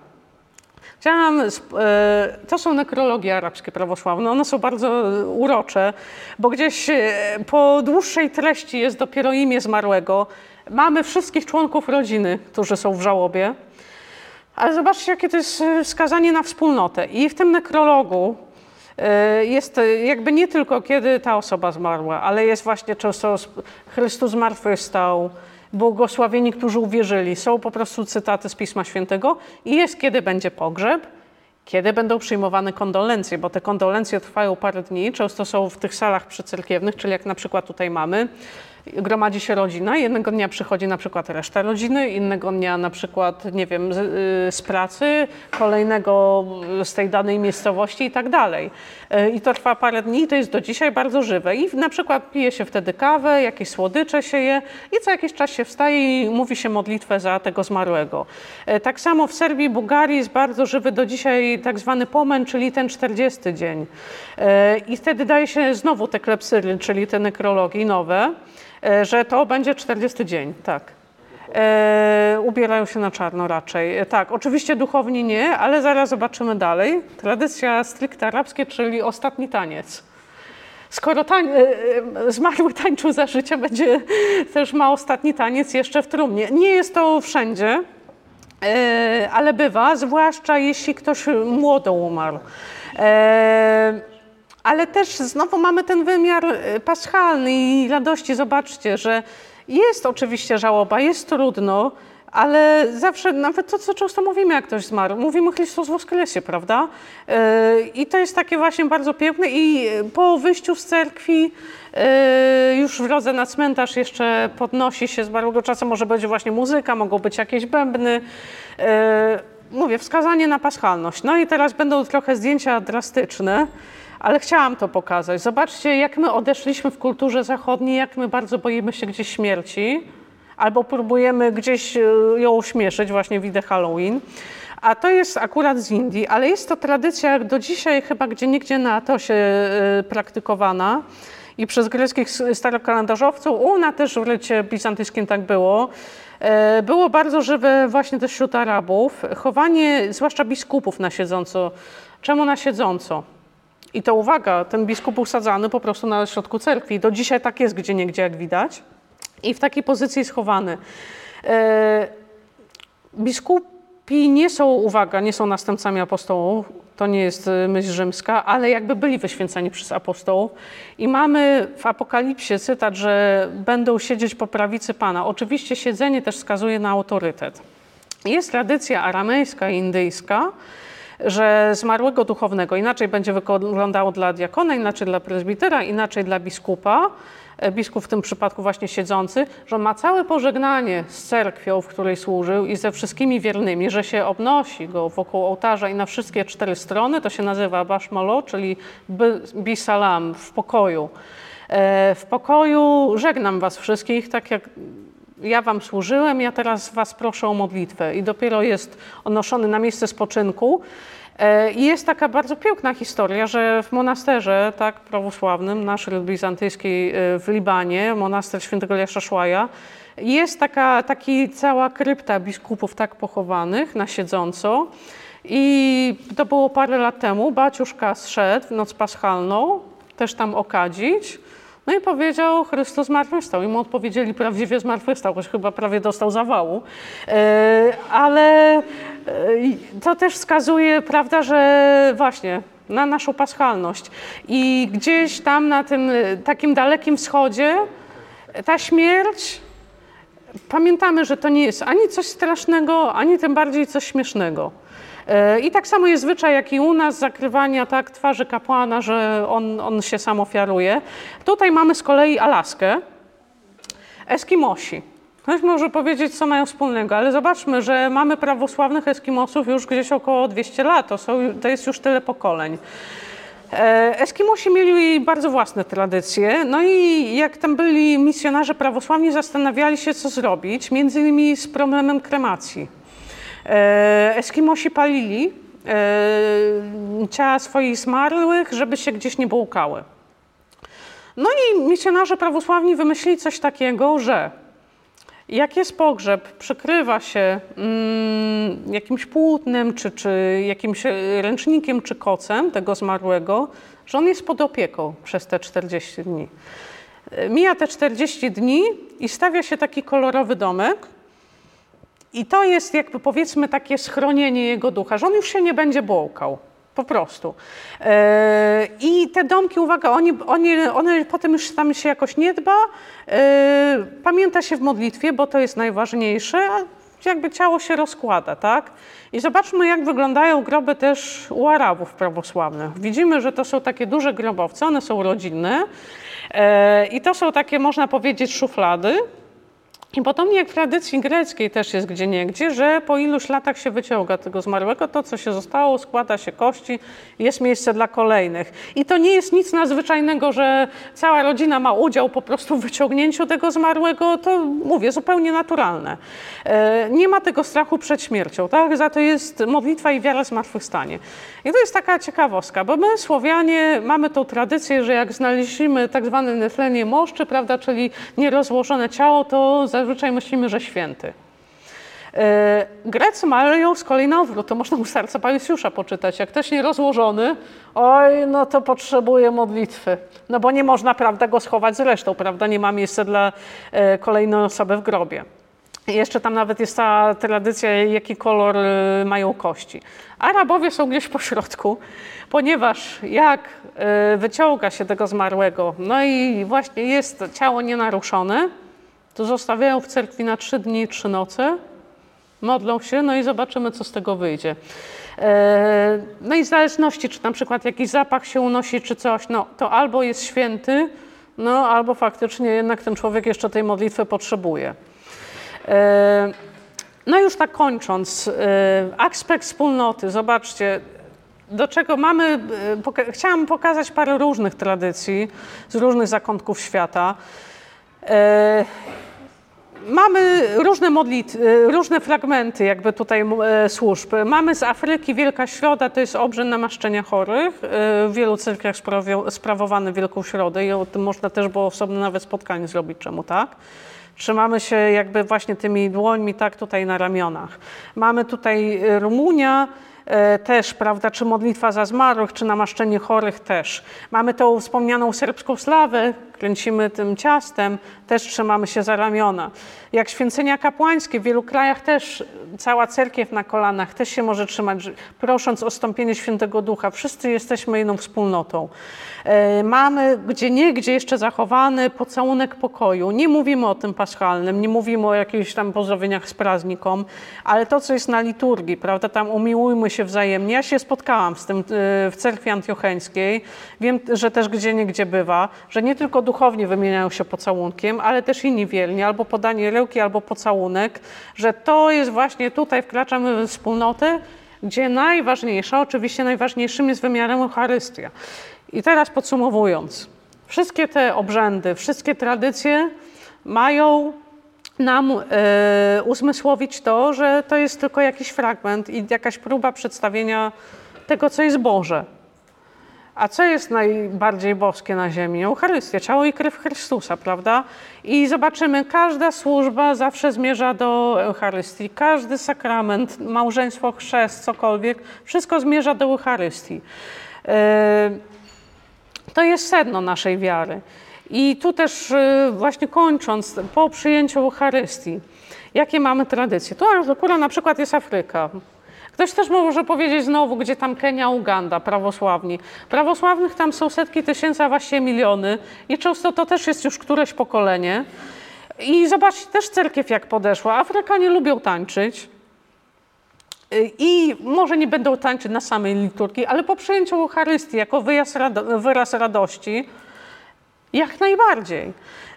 To są nekrologie arabskie prawosławne. One są bardzo urocze, bo gdzieś po dłuższej treści jest dopiero imię zmarłego. Mamy wszystkich członków rodziny, którzy są w żałobie. Ale zobaczcie, jakie to jest wskazanie na wspólnotę. I w tym nekrologu jest jakby nie tylko kiedy ta osoba zmarła, ale jest właśnie często Chrystus zmartwychwstał, błogosławieni, którzy uwierzyli. Są po prostu cytaty z Pisma Świętego i jest kiedy będzie pogrzeb, kiedy będą przyjmowane kondolencje, bo te kondolencje trwają parę dni, często są w tych salach przycerkiewnych, czyli jak na przykład tutaj mamy, gromadzi się rodzina, jednego dnia przychodzi na przykład reszta rodziny, innego dnia na przykład, nie wiem, z pracy, kolejnego z tej danej miejscowości i tak dalej. I to trwa parę dni i to jest do dzisiaj bardzo żywe. I na przykład pije się wtedy kawę, jakieś słodycze się je i co jakiś czas się wstaje i mówi się modlitwę za tego zmarłego. Tak samo w Serbii, Bułgarii jest bardzo żywy do dzisiaj tak zwany pomen, czyli ten 40 dzień. I wtedy daje się znowu te klepsyry, czyli te nekrologi nowe, że to będzie 40 dzień, tak. Ubierają się na czarno raczej. Tak, oczywiście duchowni nie, ale zaraz zobaczymy dalej. Tradycja stricte arabskie, czyli ostatni taniec. Skoro zmarły tańczył za życia, też ma ostatni taniec jeszcze w trumnie. Nie jest to wszędzie, ale bywa, zwłaszcza jeśli ktoś młodo umarł. Ale też znowu mamy ten wymiar paschalny i radości. Zobaczcie, że jest oczywiście żałoba, jest trudno, ale zawsze, nawet to, co często mówimy, jak ktoś zmarł, mówimy Chrystus woskresie, prawda? I to jest takie właśnie bardzo piękne i po wyjściu z cerkwi już w drodze na cmentarz jeszcze podnosi się zmarłego, czasem może być właśnie muzyka, mogą być jakieś bębny. Mówię, wskazanie na paschalność. No i teraz będą trochę zdjęcia drastyczne, ale chciałam to pokazać. Zobaczcie, jak my odeszliśmy w kulturze zachodniej, jak my bardzo boimy się gdzieś śmierci, albo próbujemy gdzieś ją ośmieszyć, właśnie widzę Halloween. A to jest akurat z Indii, ale jest to tradycja jak do dzisiaj chyba gdzieniegdzie na Atosie praktykowana i przez greckich starokalendarzowców. U nas też w rycie bizantyjskim tak było. Było bardzo żywe właśnie też wśród Arabów. Chowanie zwłaszcza biskupów na siedząco. Czemu na siedząco? I to uwaga, ten biskup usadzany po prostu na środku cerkwi. Do dzisiaj tak jest gdzieniegdzie, jak widać. I w takiej pozycji jest chowany. Biskupi nie są, uwaga, nie są następcami apostołów, to nie jest myśl rzymska, ale jakby byli wyświęceni przez apostołów. I mamy w Apokalipsie cytat, że będą siedzieć po prawicy Pana. Oczywiście siedzenie też wskazuje na autorytet. Jest tradycja aramejska i indyjska, że zmarłego duchownego inaczej będzie wyglądało dla diakona, inaczej dla prezbitera, inaczej dla biskupa, biskup w tym przypadku właśnie siedzący, że ma całe pożegnanie z cerkwią, w której służył i ze wszystkimi wiernymi, że się obnosi go wokół ołtarza i na wszystkie 4 strony, to się nazywa bashmalo, czyli bisalam, w pokoju. W pokoju żegnam was wszystkich, tak jak ja wam służyłem, ja teraz was proszę o modlitwę. I dopiero jest odnoszony na miejsce spoczynku. I jest taka bardzo piękna historia, że w monasterze tak, prawosławnym, nasz bizantyjski w Libanie, monaster świętego Jaszaszłaja, jest taki cała krypta biskupów tak pochowanych na siedząco. I to było parę lat temu. Baciuszka zszedł w noc paschalną, też tam okadzić. No i powiedział, Chrystus zmartwychwstał. I mu odpowiedzieli, prawdziwie zmartwychwstał, choć chyba prawie dostał zawału. Ale to też wskazuje, prawda, że właśnie na naszą paschalność. I gdzieś tam na tym takim dalekim wschodzie ta śmierć, pamiętamy, że to nie jest ani coś strasznego, ani tym bardziej coś śmiesznego. I tak samo jest zwyczaj, jak i u nas, zakrywania tak, twarzy kapłana, że on się sam ofiaruje. Tutaj mamy z kolei Alaskę. Eskimosi. Ktoś może powiedzieć, co mają wspólnego, ale zobaczmy, że mamy prawosławnych Eskimosów już gdzieś około 200 lat. To jest już tyle pokoleń. Eskimosi mieli bardzo własne tradycje, no i jak tam byli misjonarze prawosławni, zastanawiali się, co zrobić, między innymi z problemem kremacji. Eskimosi palili ciała swoich zmarłych, żeby się gdzieś nie błąkały. No i misjonarze prawosławni wymyślili coś takiego, że jak jest pogrzeb, przykrywa się jakimś płótnem, czy jakimś ręcznikiem, czy kocem tego zmarłego, że on jest pod opieką przez te 40 dni. Mija te 40 dni i stawia się taki kolorowy domek, i to jest jakby powiedzmy takie schronienie jego ducha, że on już się nie będzie błąkał, po prostu. I te domki, uwaga, one potem już tam się jakoś nie dba, pamięta się w modlitwie, bo to jest najważniejsze, a jakby ciało się rozkłada, tak? I zobaczmy, jak wyglądają groby też u Arabów prawosławnych. Widzimy, że to są takie duże grobowce, one są rodzinne i to są takie, można powiedzieć, szuflady. I podobnie jak w tradycji greckiej też jest gdzieniegdzie, że po iluś latach się wyciąga tego zmarłego, to co się zostało, składa się kości, jest miejsce dla kolejnych. I to nie jest nic nadzwyczajnego, że cała rodzina ma udział po prostu w wyciągnięciu tego zmarłego, to mówię, zupełnie naturalne. Nie ma tego strachu przed śmiercią, tak? Za to jest modlitwa i wiara w zmartwychwstanie. I to jest taka ciekawostka, bo my Słowianie mamy tą tradycję, że jak znaleźliśmy tak zwane netlenie moszczy, prawda, czyli nierozłożone ciało, to zazwyczaj myślimy, że święty. Grecy mają z kolei na odwrót, to można u serca Paisiusza poczytać. Jak ktoś nierozłożony, oj, no to potrzebuje modlitwy. No bo nie można, prawda, go schować z resztą, prawda, nie ma miejsca dla kolejnej osoby w grobie. I jeszcze tam nawet jest ta tradycja, jaki kolor mają kości. Arabowie są gdzieś po środku, ponieważ jak wyciąga się tego zmarłego, no i właśnie jest ciało nienaruszone, to zostawiają w cerkwi na 3 dni i 3 noce, modlą się, no i zobaczymy, co z tego wyjdzie. No i w zależności, czy na przykład jakiś zapach się unosi, czy coś, no to albo jest święty, no albo faktycznie jednak ten człowiek jeszcze tej modlitwy potrzebuje. No już tak kończąc, aspekt wspólnoty, zobaczcie, do czego mamy, chciałam pokazać parę różnych tradycji z różnych zakątków świata. Mamy różne różne fragmenty jakby tutaj służb. Mamy z Afryki Wielka Środa, to jest obrzęd namaszczenia chorych. W wielu cerkwiach sprawowany Wielką Środę i o tym można też było osobne nawet spotkanie zrobić, czemu tak. Trzymamy się jakby właśnie tymi dłońmi tak tutaj na ramionach. Mamy tutaj Rumunia, też, prawda, czy modlitwa za zmarłych, czy namaszczenie chorych też. Mamy tą wspomnianą serbską slawę, kręcimy tym ciastem, też trzymamy się za ramiona. Jak święcenia kapłańskie, w wielu krajach też cała cerkiew na kolanach też się może trzymać, prosząc o stąpienie Świętego Ducha. Wszyscy jesteśmy jedną wspólnotą. Mamy gdzieniegdzie jeszcze zachowany pocałunek pokoju. Nie mówimy o tym paschalnym, nie mówimy o jakichś tam pozdrowieniach z praznikom, ale to, co jest na liturgii, prawda, tam umiłujmy się wzajemnie. Ja się spotkałam z tym w cerkwi antiocheńskiej. Wiem, że też gdzieniegdzie bywa, że nie tylko duchowni wymieniają się pocałunkiem, ale też inni wierni, albo podanie ręki, albo pocałunek, że to jest właśnie tutaj wkraczamy we wspólnotę, gdzie najważniejsza, oczywiście najważniejszym jest wymiarem Eucharystia. I teraz podsumowując, wszystkie te obrzędy, wszystkie tradycje mają nam uzmysłowić to, że to jest tylko jakiś fragment i jakaś próba przedstawienia tego, co jest Boże. A co jest najbardziej boskie na ziemi? Eucharystia, ciało i krew Chrystusa, prawda? I zobaczymy, każda służba zawsze zmierza do Eucharystii. Każdy sakrament, małżeństwo, chrzest, cokolwiek, wszystko zmierza do Eucharystii. To jest sedno naszej wiary. I tu też właśnie kończąc, po przyjęciu Eucharystii, jakie mamy tradycje? Tu akurat na przykład jest Afryka. Ktoś też może powiedzieć znowu, gdzie tam Kenia, Uganda, prawosławni. Prawosławnych tam są setki tysięcy, a właściwie miliony i często to też jest już któreś pokolenie. I zobaczcie, też cerkiew jak podeszła. Afrykanie lubią tańczyć i może nie będą tańczyć na samej liturgii, ale po przyjęciu Eucharystii jako wyraz radości, jak najbardziej.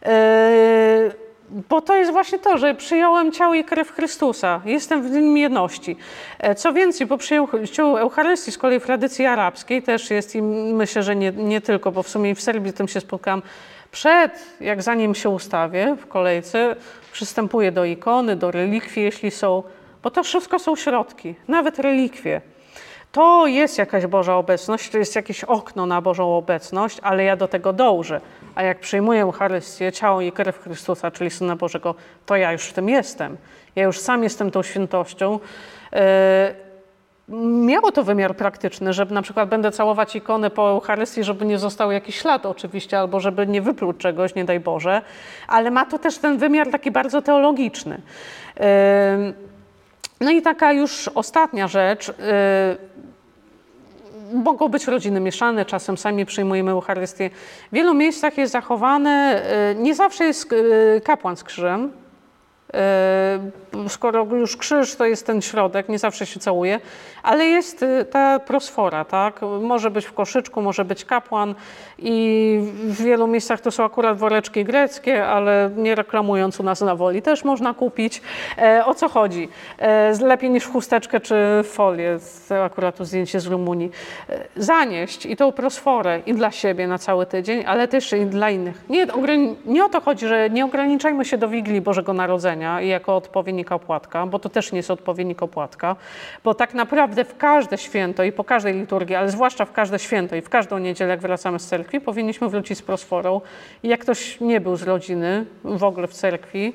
Bo to jest właśnie to, że przyjąłem ciało i krew Chrystusa, jestem w nim jedności. Co więcej, po przyjęciu Eucharystii z kolei w tradycji arabskiej też jest i myślę, że nie tylko, bo w sumie w Serbii z tym się spotkałam, zanim się ustawię w kolejce, przystępuję do ikony, do relikwii, jeśli są, bo to wszystko są środki, nawet relikwie. To jest jakaś Boża obecność, to jest jakieś okno na Bożą obecność, ale ja do tego dążę. A jak przyjmuję Eucharystię, ciało i krew Chrystusa, czyli Syna Bożego, to ja już w tym jestem. Ja już sam jestem tą świętością. Miało to wymiar praktyczny, że na przykład będę całować ikonę po Eucharystii, żeby nie został jakiś ślad oczywiście, albo żeby nie wypluć czegoś, nie daj Boże, ale ma to też ten wymiar taki bardzo teologiczny. No i taka już ostatnia rzecz. Mogą być rodziny mieszane, czasem sami przyjmujemy Eucharystię. W wielu miejscach jest zachowane, nie zawsze jest kapłan z krzyżem. Skoro już krzyż to jest ten środek, nie zawsze się całuje, ale jest ta prosfora, tak? Może być w koszyczku, może być kapłan i w wielu miejscach to są akurat woreczki greckie, ale nie reklamując u nas na Woli też można kupić. O co chodzi? Lepiej niż w chusteczkę czy folię, to akurat to zdjęcie z Rumunii. Zanieść i tą prosforę i dla siebie na cały tydzień, ale też i dla innych. Nie o to chodzi, że nie ograniczajmy się do Wigilii Bożego Narodzenia i jako odpowiednika opłatka, bo to też nie jest odpowiednik opłatka, bo tak naprawdę w każde święto i po każdej liturgii, ale zwłaszcza w każde święto i w każdą niedzielę, jak wracamy z cerkwi, powinniśmy wrócić z prosforą. I jak ktoś nie był z rodziny w ogóle w cerkwi,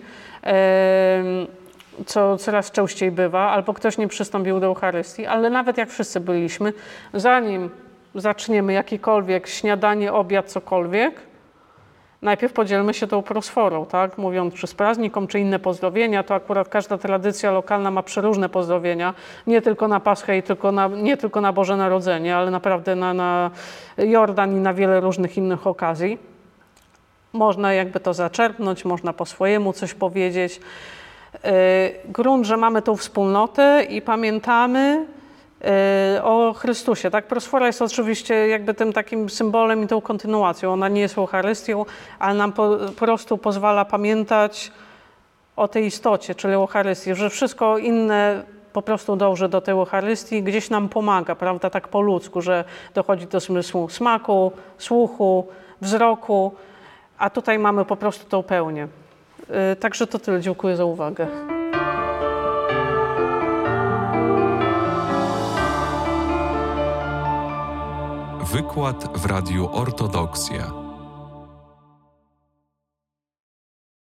co coraz częściej bywa, albo ktoś nie przystąpił do Eucharystii, ale nawet jak wszyscy byliśmy, zanim zaczniemy jakikolwiek śniadanie, obiad, cokolwiek, najpierw podzielmy się tą prosforą, tak? Mówiąc czy z praznikom, czy inne pozdrowienia, to akurat każda tradycja lokalna ma przeróżne pozdrowienia, nie tylko na Paschę i nie tylko na Boże Narodzenie, ale naprawdę na Jordan i na wiele różnych innych okazji. Można jakby to zaczerpnąć, można po swojemu coś powiedzieć. Grunt, że mamy tą wspólnotę i pamiętamy o Chrystusie, tak? Prosfora jest oczywiście jakby tym takim symbolem i tą kontynuacją. Ona nie jest Eucharystią, ale nam po prostu pozwala pamiętać o tej istocie, czyli Eucharystii, że wszystko inne po prostu dąży do tej Eucharystii, gdzieś nam pomaga, prawda, tak po ludzku, że dochodzi do zmysłu smaku, słuchu, wzroku, a tutaj mamy po prostu tą pełnię. Także to tyle. Dziękuję za uwagę. Wykład w Radiu Ortodoksja.